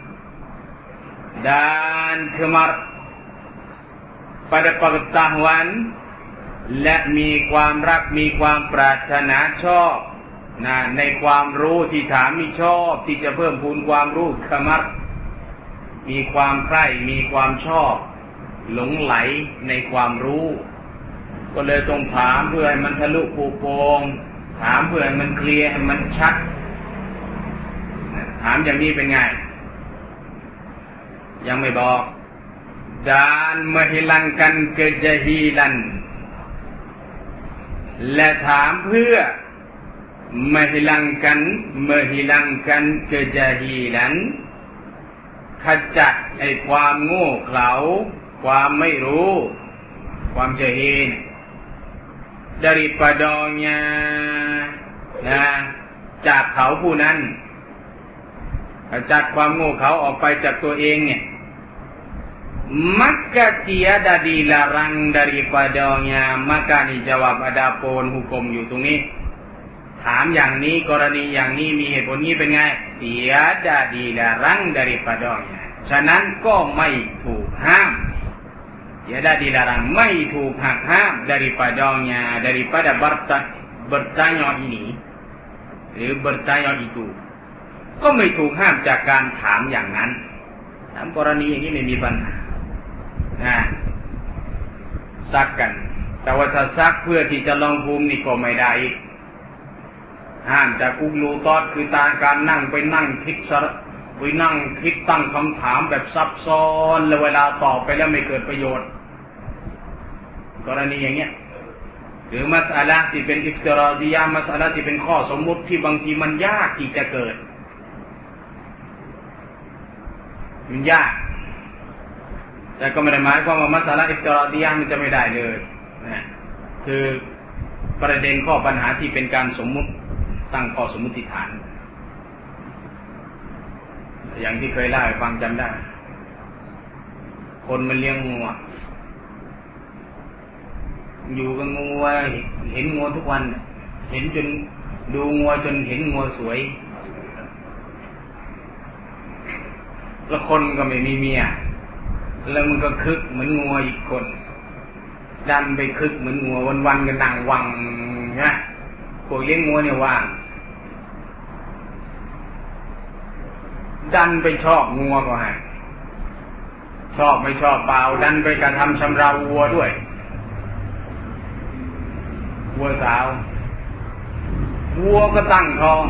dan gemar pada pengetahuan และมีความรักมีความปรารถนาชอบนะในความรู้ที่ถามมีชอบที่จะเพิ่มพูนความรู้ขมักมีความใคร่มีความชอบหลงไหลในความรู้ก็เลยต้องถามเพื่อให้มันทะลุปูโปงถามเพื่อให้มันเคลียร์ให้มันชัดถามอย่างนี้เป็นไงยังไม่บอก dan menghilangkan kejahilan และถามเพื่อ menghilangkan menghilangkan kejahilan ขจัดไอ้ความโง่เขลาความไม่รู้ความจาฮิล daripadanya นะจากเขาผู้นั้นขจัดความโง่เขลาออกไปจากตัวเองเนี่ย maka tiada dilarang daripadanya maka dijawab adapun hukum อยู่ตรงนี้ถามอย่างนี้กรณีอย่างนี้มีเหตุผลนี้เป็นไง tiada dilarang daripadanya ฉะนั้นก็ไม่ถูกห้าม tiada dilarang ไม่ถูกหักห้าม daripadanya daripada bertanya ini หรือ bertanya itu ก็ไม่ถูกห้ามจากการถามอย่างนั้นถามกรณีอย่างนี้ไม่มีปัญหานะซักกันแต่ว่าถ้าซักเพื่อที่จะลองภูมินี่ก็ไม่ได้ห้ามจากอุลูตอดคือตาการนั่งไปนั่งคิดสระไปนั่งคิดตั้งคำถามแบบซับซ้อนแล้วเวลาตอบไปแล้วไม่เกิดประโยชน์กรณีอย่างเงี้ยหรือมัสอะละห์ที่เป็นอิฟติรอดียะห์มัสอะละห์ที่เป็นข้อสมมุติที่บางทีมันยากที่จะเกิดมันยากแต่ก็ไม่ได้หมายความว่ามัสอะละห์อิฟติรอดียะห์มันจะไม่ได้เลยนะคือประเด็นข้อปัญหาที่เป็นการสมมุติตั้งข้อสมมุติฐานอย่างที่เคยเล่าให้ฟังจำได้คนมันเลี้ยงงัวอยู่กับงูเห็นงูทุกวันเห็นจนดูงูจนเห็นงูสวยแล้วคนก็ไม่มีเมียแล้วมันก็คึกเหมือนงูอีกคนดันไปคึกเหมือนงูวันๆกันนั่งวังนะพวกเลี้ยงงูเนี่ยว่างดันไปชอบงูก็ให้ชอบไม่ชอบเปล่าดันไปกระทำชำเราวัวด้วยวัวสาววัวก็ตั้งท้อง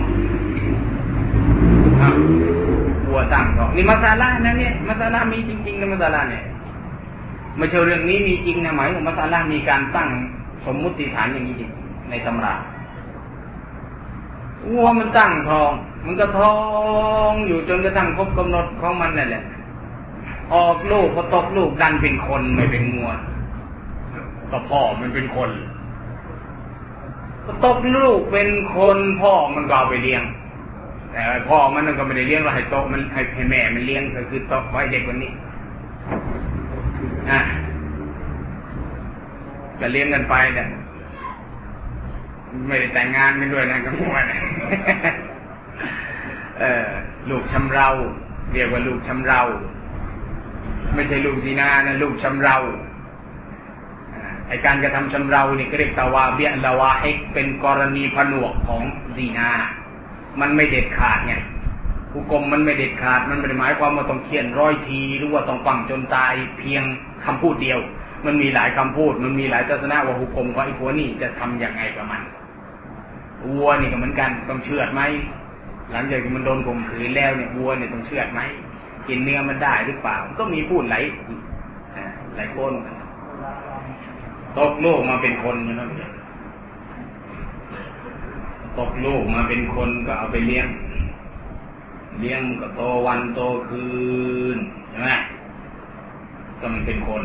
วัวตั้งท้องนี่มัสาลานะเนี่ยมัสาลามีจริงๆนะมัสาลาเนี่ยไม่ใช่เรื่องนี้มีจริงนะหมายว่ามัสาลามีการตั้งสมมุติฐานอย่างนี้จริงในตำราวัวมันตั้งท้องมันก็ท้องอยู่จนกระทั่งครบกำหนดของมันนั่นแหละออกลูกพอตกลูกดันเป็นคนไม่เป็นงัวก็พ่อมันเป็นคนก็ตกลูกเป็นคนพ่อมันก็เอาไปเลี้ยงแต่พ่อมันก็ไม่ได้เลี้ยงเราให้โตมันให้ให้แม่มันเลี้ยงก็คือตกไว้เด็กคนนี้อ่ะก็เลี้ยงกันไปเนี่ยไม่ได้แต่งงานไม่ด้วยนะก็งัวนะเออลูกชำเราเรียกว่าลูกชำเราไม่ใช่ลูกซีนานะลูกชำเราไอการกระทำชำเรานี่ก็เรียกตาวาเบียลาวาเอกเป็นกรณีผนวกของซีนามันไม่เด็ดขาดไงหุกมมันไม่เด็ดขาดมันไม่ได้หมายความว่าต้องเขียนร้อยทีหรือว่าต้องฟังจนตายเพียงคำพูดเดียวมันมีหลายคำพูดมันมีหลายทัศนะว่าหุกมของไอ้ผัวนี่จะทำยังไงกับมันวัวนี่ก็เหมือนกันต้องเชือดไหมหลังจากที่มันโดนข่มขืนแล้วเนี่ยวัวเนี่ยต้องเชือดไหมกินเนื้อมันได้หรือเปล่าก็มีพูดหลายหลายคนตกลูกมาเป็นคนใช่ไหมตกลูกมาเป็นคนก็เอาไปเลี้ยงเลี้ยงก็โตวันโตคืนใช่ไหมก็มันเป็นคน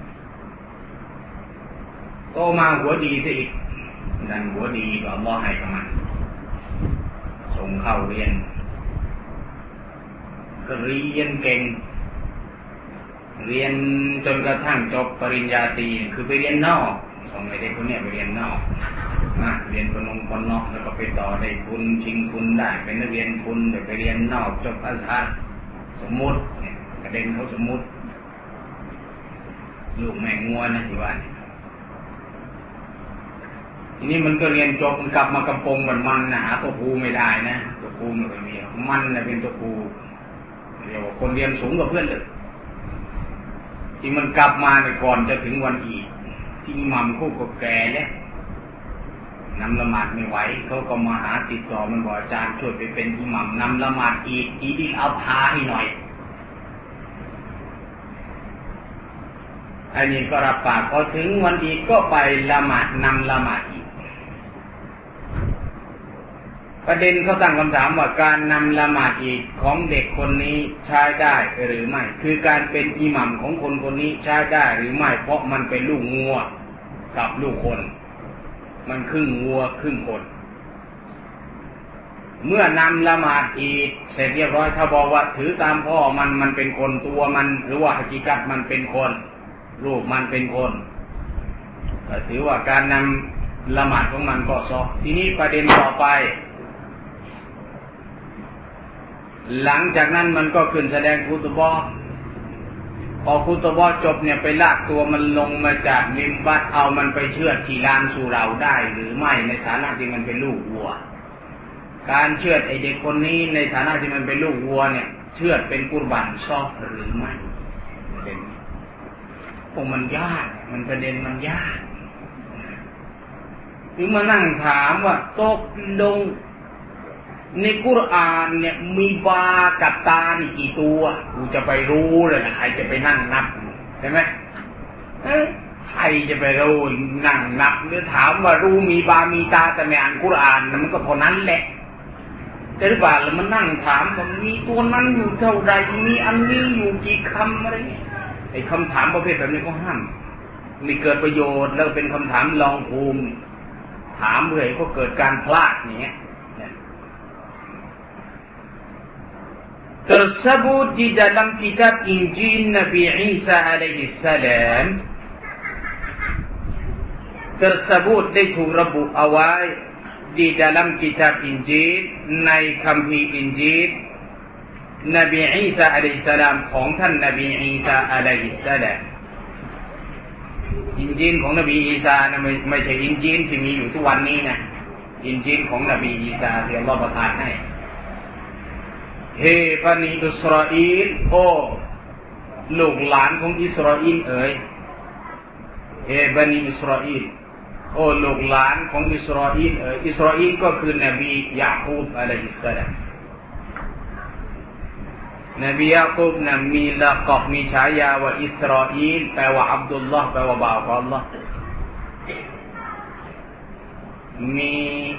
โตมาหัวดีซะอีกดันหัวดีก็อัลเลาะห์ให้กับมันส่งเข้าเรียนก็เรียนเก่งเรียนจนกระทั่งจบปริญญาตรีคือไปเรียนนอกส่งไอ้เด็กคนนี้ไปเรียนนอกนะเรียนคนนงคนนอกแล้วก็ไปต่อได้ทุนชิงทุนได้เป็นนักเรียนทุนไปเรียนนอกจบภาษาสมมุติเนี่ยกระเด็นเขาสมมุติลูกแม่งัวนะที่ว่าทีนี้มันก็เรียนจบมันกลับมากำปงมันมันนะหาตัวภูไม่ได้นะตัวภูไม่ค่อยมีมันนะเป็นตัวภูเรียกว่าคนเรียนสูงกว่าเพื่อนเลยที่มันกลับมาในก่อนจะถึงวันอีกที่อิหมัมคู่กับแกแล้วนำละหมาดไม่ไหวเขาก็มาหาติดต่อมันบอกอาจารย์ช่วยไปเป็นอิหมัมนำละหมาดอีกอีดินเอาพาให้หน่อยอันนี้ก็รับปากพอถึงวันอีกก็ไปละหมาดนำละหมาดอีกประเด็นเขาตั้งคำถามว่าการนำละหมาดอีกของเด็กคนนี้ใช้ได้หรือไม่คือการเป็นอิหมัมของคนคนนี้ใช้ได้หรือไม่เพราะมันเป็นลูกงัวกับลูกคนมันครึ่งงัวครึ่งคนเมื่อนำละหมาดอีกเสร็จเรียบร้อยถ้าบอกว่าถือตามพ่อมันมันเป็นคนตัวมันหรือว่าหะกีกัตมันเป็นคนรูปมันเป็นคนก็ถือว่าการนำละหมาดของมันก็ซอทีนี้ประเด็นต่อไปหลังจากนั้นมันก็ขึ้นแสดงคุตบะห์พอคุตบะห์จบเนี่ยไปลากตัวมันลงมาจากมิมบัตเอามันไปเชือดที่ลานสุเราได้หรือไม่ในฐานะที่มันเป็นลูกวัวการเชือดไอเด็กคนนี้ในฐานะที่มันเป็นลูกวัวเนี่ยเชือดเป็นกุรบันซอหรือไม่ประเด็นพวกมันยากมันประเด็นมันยากถึงมานั่งถามว่าตกลงในกุรอานเนี่ยมีบากับตานี่กี่ตัวกูจะไปรู้เลยนะใครจะไปนั่งนับใช่ไหมเอ้ใครจะไปรู้นั่งนับหรือถามว่ารู้มีบามีตาแต่ไม่อ่านกุรอานมันก็เท่านั้นแหละจะหรือเปล่าแล้วมันนั่งถามว่ามีตัวนั้นอยู่เท่าไรมีอันนี้อยู่กี่คำอะไรเงี้ยไอ้คำถามประเภทแบบนี้ก็ห้ามมีเกิดประโยชน์แล้วเป็นคำถามลองภูมิถามเพื่อให้เขาเกิดการพลาดอย่างเงี้ยtersebut di dalam kitab Injil Nabi Isa alaihi salam tersebut ได้ถูกระบุเอาไว้di dalam kitab Injil ในคัมภีร์อินจีลนบีอีสาอะลัยฮิสสลามของท่านนบีอีสาอะลัยฮิสสลามอินจีลของนบีอีสานะไม่ไม่ใช่อินจีลที่มีอยู่ทุกวันนี้นะอินจีลของนบีอีสาที่อัลเลาะห์ประทานให้เฮบันิอิสราเอลโอลูกหลานของอิสราเอลเอ๋ยเฮบันิอิสราเอลโอ้ลูกหลานของอิสราเอลเอ๋ยอิสราเอลก็คือนบียะอูบอะลัยฮิสสลามนบียะอูบนั้นมีละกอบมีฉายาว่าอิสราเอลแปลว่าอับดุลลอฮ์แปลว่าบ่าวของอัลเลาะห์มี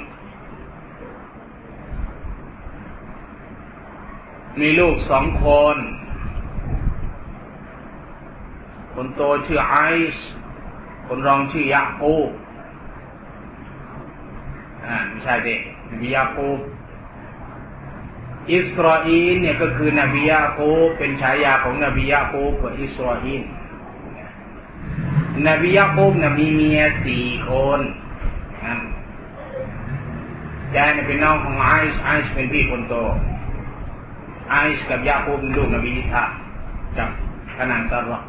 มีลูกสองคนคนโตชื่อไอซ์คนรองชื่อยะอูบอ่าไม่ใช่เด็กนบียะอูบอิสราเอลเนี่ยก็คือนบียะอูบเป็นฉายาของนบียะอูบว่าอิสราเอลนบียะอูบน่ะมีเมียสี่คนนั่นแกเนี่ยเป็นน้องของไอซ์ไอซ์เป็นพี่คนโตไอซ์กับยะอูบเป็นลูกนบีอิสฮากกับพนางซารา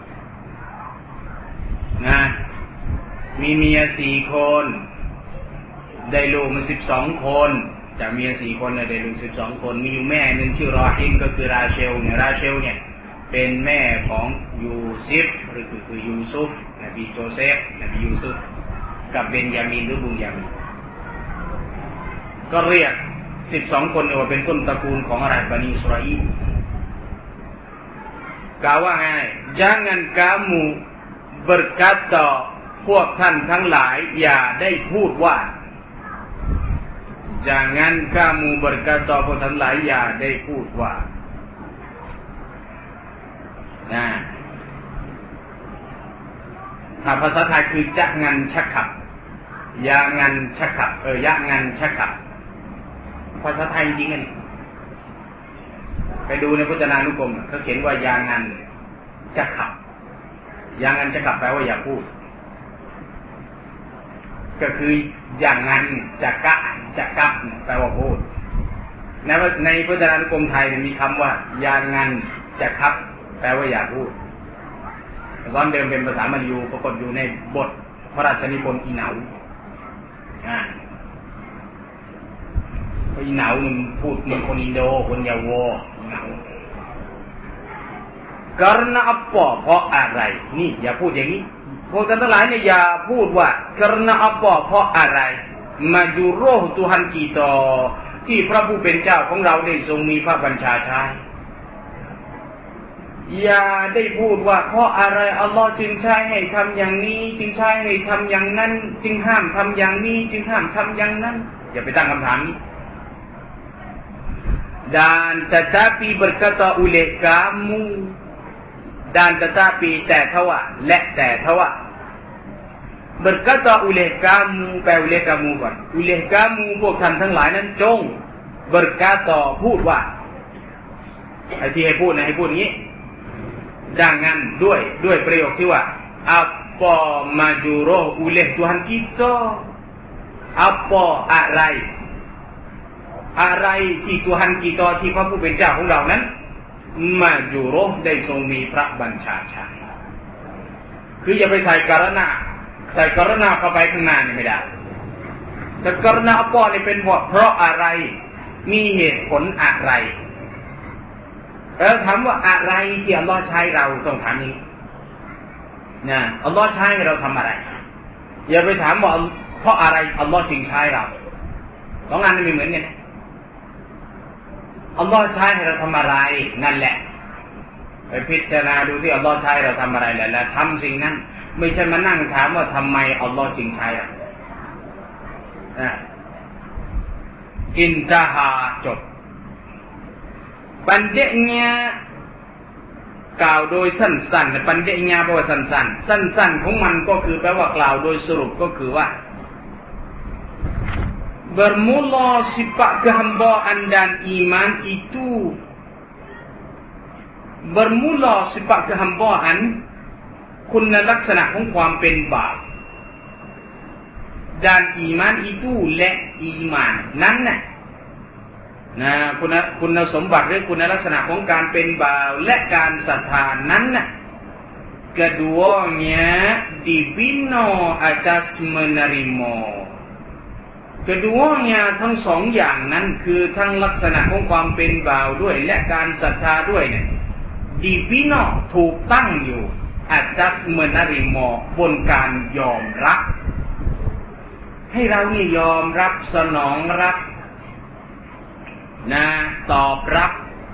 นะมีเมียสี่คนได้ลูกมาสิบสองคนจากเมียสี่คนได้ลูกสิบสองคนมีอยู่แม่หนึ่งชื่อรอฮิมก็คือราเชลเนี่ยราเชลเนี่ยเป็นแม่ของยูซิฟหรือคือยูซุฟนบีโจเซฟนบียูซุฟกับเบนยามินหรือบุญยามินก็เรียกสิบสองคนเนี่ยว่าเป็นต้นตระกูลของอะไรบันิอิสราเอลกล่าวว่าไง jangan kamu berkata พวกท่านทั้งหลายอย่าได้พูดว่า jangan kamu berkata พวกท่านทั้งหลายอย่าได้พูดว่านะถ้าภาษาไทยคือจะงันชักขับยางันชักขับเออยะงันชักขับภาษาไทยจริงๆนี่ไปดูในพจนานุกรมเขาเขียนว่ายางันชักขับยางันชักขับแปลว่าอย่าพูดก็คืออย่างนั้นจะกะจะกะแปลว่าพูดในในพจนานุกรมไทยมีคำว่าอย่างนั้นจะครับแปลว่าอย่าพูดซ้อนเดิมเป็นภาษามลายูปรากฏอยู่ในบทพระราชนิพนธ์อีเหนาอ่าอีเหนาหนึ่งพูดเหมือนคนอินโดคนยาโวอีเหนาkarena apa เพราะอะไรนี่อย่าพูดอย่างนี้พวกท่านทั้งหลายเนี่ยอย่าพูดว่า karena apa เพราะอะไรมาจูโรห์ Tuhan kita ที่พระผู้เป็นเจ้าของเราได้ทรงมีพระบัญชาใช้อย่าได้พูดว่าเพราะอะไรอัลลอฮ์จึงใช้ให้ทำอย่างนี้จึงใช้ให้ทำอย่างนั้นจึงห้ามทำอย่างนี้จึงห้ามทำอย่างนั้นอย่าไปตั้งคำถามนี้ dan tetapi berkata oleh kamu dan tetapi แต่ทว่าและแต่ทว่า berkata oleh kamu แปล oleh kamu ก่อน oleh kamu พวกท่านทั้งหลายนั้นจง berkata พูดว่าไอ้ที่ให้พูดนะให้พูดอย่างนี้ดังนั้นด้วยด้วยประโยคที่ว่า apa majruh oleh Tuhan kita apa อะไรอะไรที่Tuhan kitaที่พระผู้เป็นเจ้าของเรานั้นมาจูโรได้ทรงมีพระบัญชาใช้คืออย่าไปใส่การณะใส่การณะเข้าไปข้างหน้านี่ไม่ได้แต่การณะป้อนี่เป็นเพราะอะไรมีเหตุผลอะไรแล้วถามว่าอะไรที่อัลลอฮ์ใช้เราต้องถามนี้นะอัลลอฮ์ใช้ให้เราทำอะไรอย่าไปถามว่าเพราะอะไรอัลลอฮ์จึงใช้เราสองงานไม่เหมือนกันอัลลอฮ์ใช้ให้เราทำอะไรนั่นแหละไปพิจารณาดูที่อัลลอฮ์ใช้เราทำอะไรแหละแล้วทำสิ่งนั้นไม่ใช่มานั่งถามว่าทำไมอัลลอฮ์จึงใช้เราอินตาฮาจบPendeknya กล่าวโดยสั้นๆ Pendeknya แปลว่าสั้นๆสั้นๆของมันก็คือแปลว่ากล่าวโดยสรุปก็คือว่า Bermula sifat kehambaan dan iman itu Bermula sifat kehambaan คุณลักษณะของความเป็นบาป dan iman itu และอีหม่านนั้นน่ะนะคุณคุณสมบัติหรือคุณลักษณะของการเป็นบ่าวและการศรัทธานั้นน่ะ keduanya dibina atas menerima keduanya ทั้งสองอย่างนั้นคือทั้งลักษณะของความเป็นบ่าวด้วยและการศรัทธาด้วยเนี่ย dibina ถูกตั้งอยู่ atas menerima บนการยอมรับให้เรานี่ยอมรับสนองรับนะตอบรับ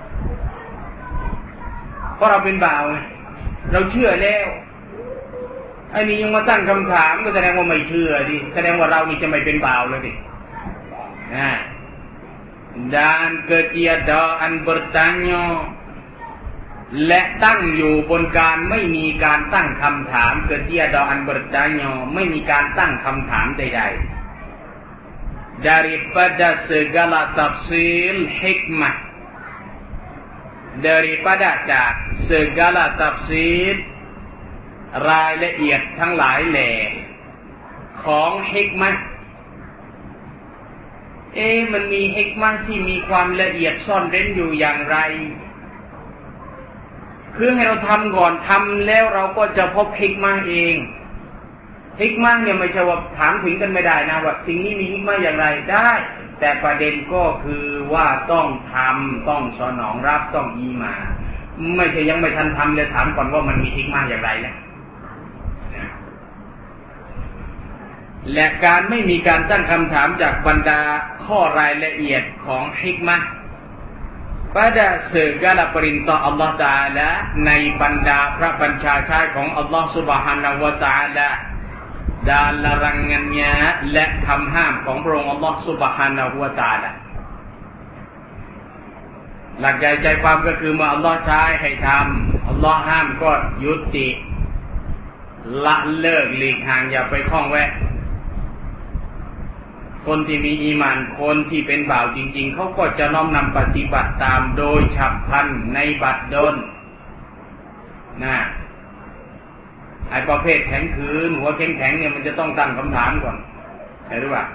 เพราะเราเป็นบ่าวเราเชื่อแล้วไอ้นี่ยังมาตั้งคำถามก็แสดงว่าไม่เชื่อดิแสดงว่าเรานี่จะไม่เป็นบ่าวเลยดินะ dan ketiadaan bertanya และตั้งอยู่บนการไม่มีการตั้งคำถาม ketiadaan bertanya ไม่มีการตั้งคำถามใดๆ daripada segala tafsil hikmah daripada จาก segala tafsir รายละเอียดทั้งหลายแหล่ของฮิกมะห์เอ๊ะมันมีฮิกมะห์ที่มีความละเอียดซ่อนเร้นอยู่อย่างไรคือให้เราทำก่อนทำแล้วเราก็จะพบฮิกมะห์เองฮิกมะห์เนี่ยไม่ใช่ว่าถามถึงกันไม่ได้นะว่าสิ่งนี้มีฮิกมะห์อย่างไรได้แต่ประเด็นก็คือว่าต้องทำต้องสนองรับต้องอีหม่านไม่ใช่ยังไม่ทันทำเลยถามก่อนว่ามันมีฮิกมะห์อย่างไรนะและการไม่มีการตั้งคำถามจากบรรดาข้อรายละเอียดของฮิกมะห์ pada segala perintah Allah Taala ในบรรดาพระบัญชาใช้ของอัลลอฮฺ Subhanahu wa Taala dan larangannya และคำห้ามของพระองค์อัลลอฮฺ Subhanahu wa Taala หลักใจใจความก็คือเมื่ออัลลอฮฺใช้ให้ทำอัลลอฮฺห้ามก็ยุติละเลิกหลีกห่างอย่าไปข้องแวะคนที่มีอีหม่านคนที่เป็นบ่าวจริงๆเขาก็จะน้อมนำปฏิบัติตามโดยฉับพลันในบัดดลนะไอ้ประเภทแข็งขืนหัวแข็งๆเนี่ยมันจะต้องตั้งคำถามก่อนเห็นหรือเปล่า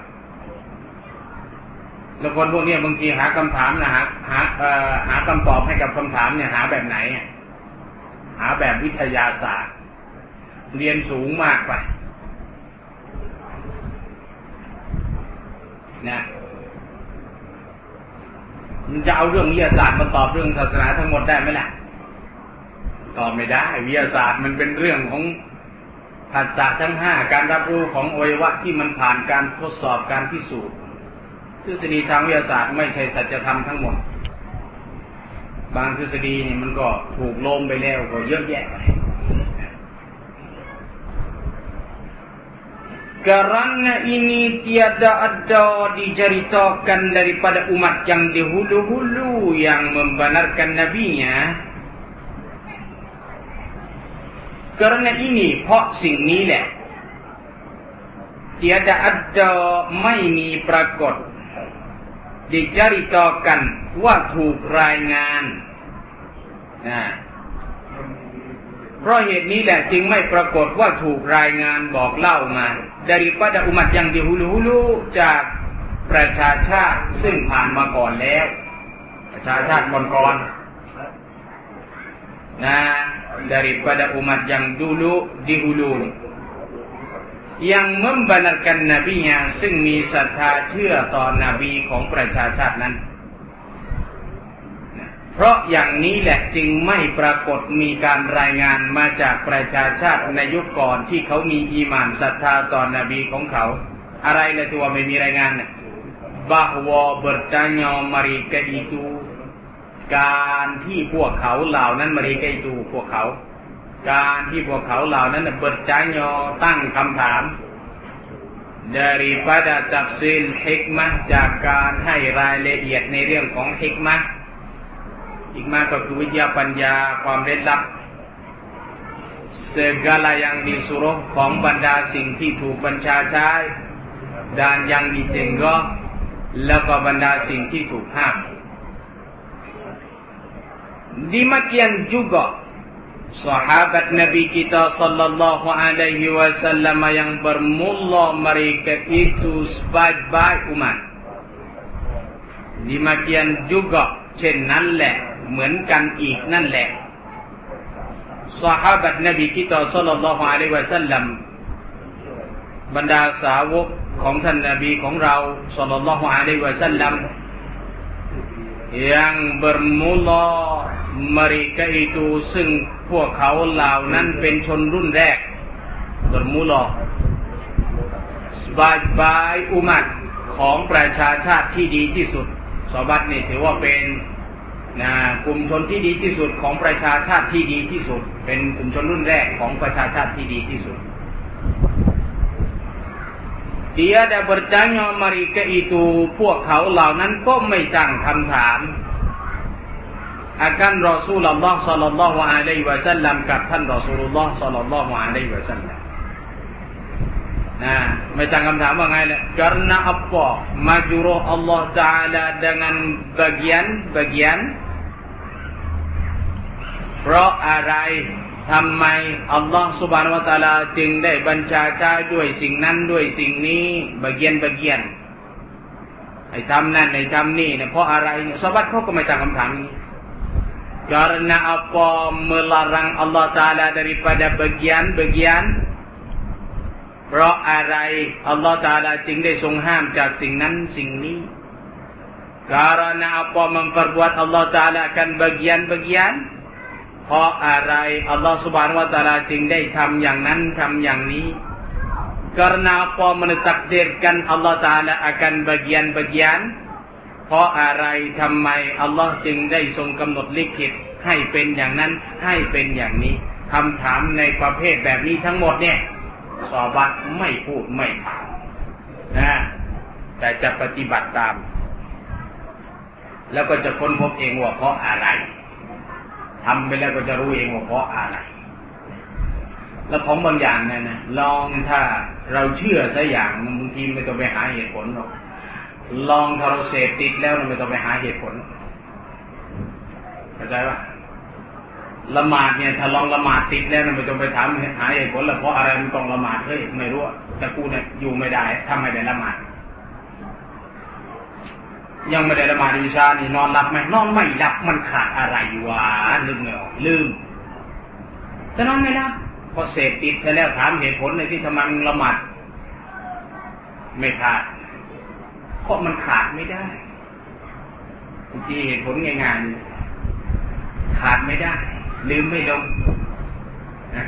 แล้วคนพวกนี้บางทีหาคำถามนะหาหาเอ่อหาคำตอบให้กับคำถามเนี่ยหาแบบไหนหาแบบวิทยาศาสตร์เรียนสูงมากไปนะมันจะเอาเรื่องวิทยาศาสตร์มาตอบเรื่องศาสนาทั้งหมดได้ไหมล่ะตอบไม่ได้วิทยาศาสตร์มันเป็นเรื่องของผัสสะทั้งห้าการรับรู้ของอวัยวะที่มันผ่านการทดสอบการพิสูจน์ทฤษฎีทางวิทยาศาสตร์ไม่ใช่สัจธรรมทั้งหมดบางทฤษฎีนี่มันก็ถูกล้มไปแล้วก็เยอะแยะไปKarena ini tiada ada diceritakan daripada umat yang dahulu-hulu yang membenarkan nabinya. Karena ini เพราะสิ่งนี้แหละ tiada ada ไม่มีปรากฏ diceritakan ว่าถูกรายงานนะเพราะเหตุนี้แหละจึงไม่ปรากฏว่าถูกรายงานบอกเล่ามา daripada umat yang dahulu-hulu จากประชาชาติซึ่งผ่านมาก่อนแล้วประชาชาติก่อนๆนะ daripada umat yang dulu dahulu yang membenarkan nabinya ซึ่งมีศรัทธาเชื่อต่อนบีของประชาชาตินั้นเพราะอย่างนี้แหละจึงไม่ปรากฏมีการรายงานมาจากประชาชาติในยุคก่อนที่เขามีอีหม่านศรัทธาต่อนบีของเขาอะไรนะที่ว่าไม่มีรายงานน่ะ bahwa bertanya mereka itu การที่พวกเขาเหล่านั้น mereka itu พวกเขาการที่พวกเขาเหล่านั้น bertanya ตั้งคำถาม daripada tafsil hikmah จากการให้รายละเอียดในเรื่องของฮิกมะห์อีกมากก็คือวิทยาปัญญาความเร้นลับ segala yang disuruh ของบรรดาสิ่งที่ถูกบัญชาใช้ dan yang dicegah แล้วก็บรรดาสิ่งที่ถูกห้าม demikian juga sahabat Nabi kita sallallahu alaihi wasallam yang bermula mereka itu sebaik-baik umat. Demikian juga เช่นนั้นแหละเหมือนกันอีกนั่นแหละซอฮาบะห์นบีกิตศ็อลลัลลอฮุอะลัยฮิวะซัลลัมบรรดาสาวกของท่านนบีของเราศ็อลลัลลอฮุอะลัยฮิวะซัลลัมyang bermula mereka itu ซึ่งพวกเขาเหล่านั้นเป็นชนรุ่นแรก bermula sebagai umat ของประชาชาติที่ดีที่สุดซอฮาบะห์นี่ถือว่าเป็นนะกลุ่มชนที่ดีที่สุดของประชาชาติที่ดีที่สุดเป็นกลุ่มชนรุ่นแรกของประชาชาติที่ดีที่สุด Dia ada bertanya mereka itu พวกเขาเหล่านั้นก็ไม่ตั้งคำถามakan Rasulullah sallallahu alaihi wasallam กับท่าน Rasulullah sallallahu alaihi wasallam นะไม่ตั้งคำถามว่าไงล่ะ karena apa majruh Allah taala dengan bagian-bagian เพราะอะไรทำไมอัลลอฮฺซุบฮานะฮูวะตะอาลาจึงได้บัญชาการด้วยสิ่งนั้นด้วยสิ่งนี้bagian-bagian ให้ทำนั่นให้ทำนี่เนี่ยเพราะอะไรเนี่ยซอฮาบะห์เขาก็ไม่ตั้งคำถามนี้ karena apa melarang Allah taala daripada bagian-bagian เพราะอะไรอัลลอฮฺตะอาลาจึงได้ทรงห้ามจากสิ่งนั้นสิ่งนี้ karena apa memperbuat Allah taala akan bagian-bagianเพราะอะไรอัลลอฮฺซุบฮานะฮูวะตะอาลาจึงได้ทำอย่างนั้นทำอย่างนี้ karena apa mentakdirkan Allah taala akan bagian-bagian เพราะอะไรทำไมอัลลอฮฺจึงได้ทรงกำหนดลิขิตให้เป็นอย่างนั้นให้เป็นอย่างนี้คำถามในประเภทแบบนี้ทั้งหมดเนี่ยซอฮาบะห์ไม่พูดไม่ถามนะแต่จะปฏิบัติตามแล้วก็จะค้นพบเองว่าเพราะอะไรทำไปแล้วก็จะรู้เองว่าเพราะอะไรแล้วของบางอย่างเนี่ยนะลองถ้าเราเชื่อสักอย่างบางทีไม่ต้องไปหาเหตุผลหรอกลองถ้าเราเสพติดแล้วเราไม่ต้องไปหาเหตุผลเข้าใจป่ะละหมาดเนี่ยถ้าลองละหมาดติดแล้วเราไม่ต้องไปถามหาเหตุผลแล้วเพราะอะไรมันต้องละหมาดเฮ้ยไม่รู้แต่กูเนี่ยอยู่ไม่ได้ทำไมได้ละหมาดยังไม่ได้ละหมาดอิชานี่นอนหลับไหมนอนไม่หลับมันขาดอะไรวะลืมไม่ออกลืมจะนอนไม่หลับพอเสพติดซะแล้วถามเหตุผลในที่ทำไมมันละหมาดไม่ขาดเพราะมันขาดไม่ได้บางทีเหตุผลง่ายๆขาดไม่ได้ลืมไม่ลงนะ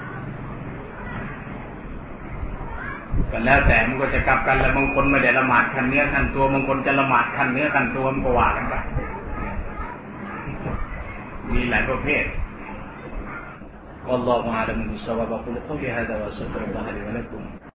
ก็แล้วแต่มันก็จะกลับกันแล้วบางคนไม่ได้ละหมาดขั้นเนื้อขั้นตัวบางคนจะละหมาดขั้นเนื้อขั้นตัวมันก็ว่ากันไปมีหลายประเภท والله أعلم بالصواب أقول قولي هذا وأستغفر الله لي ولكم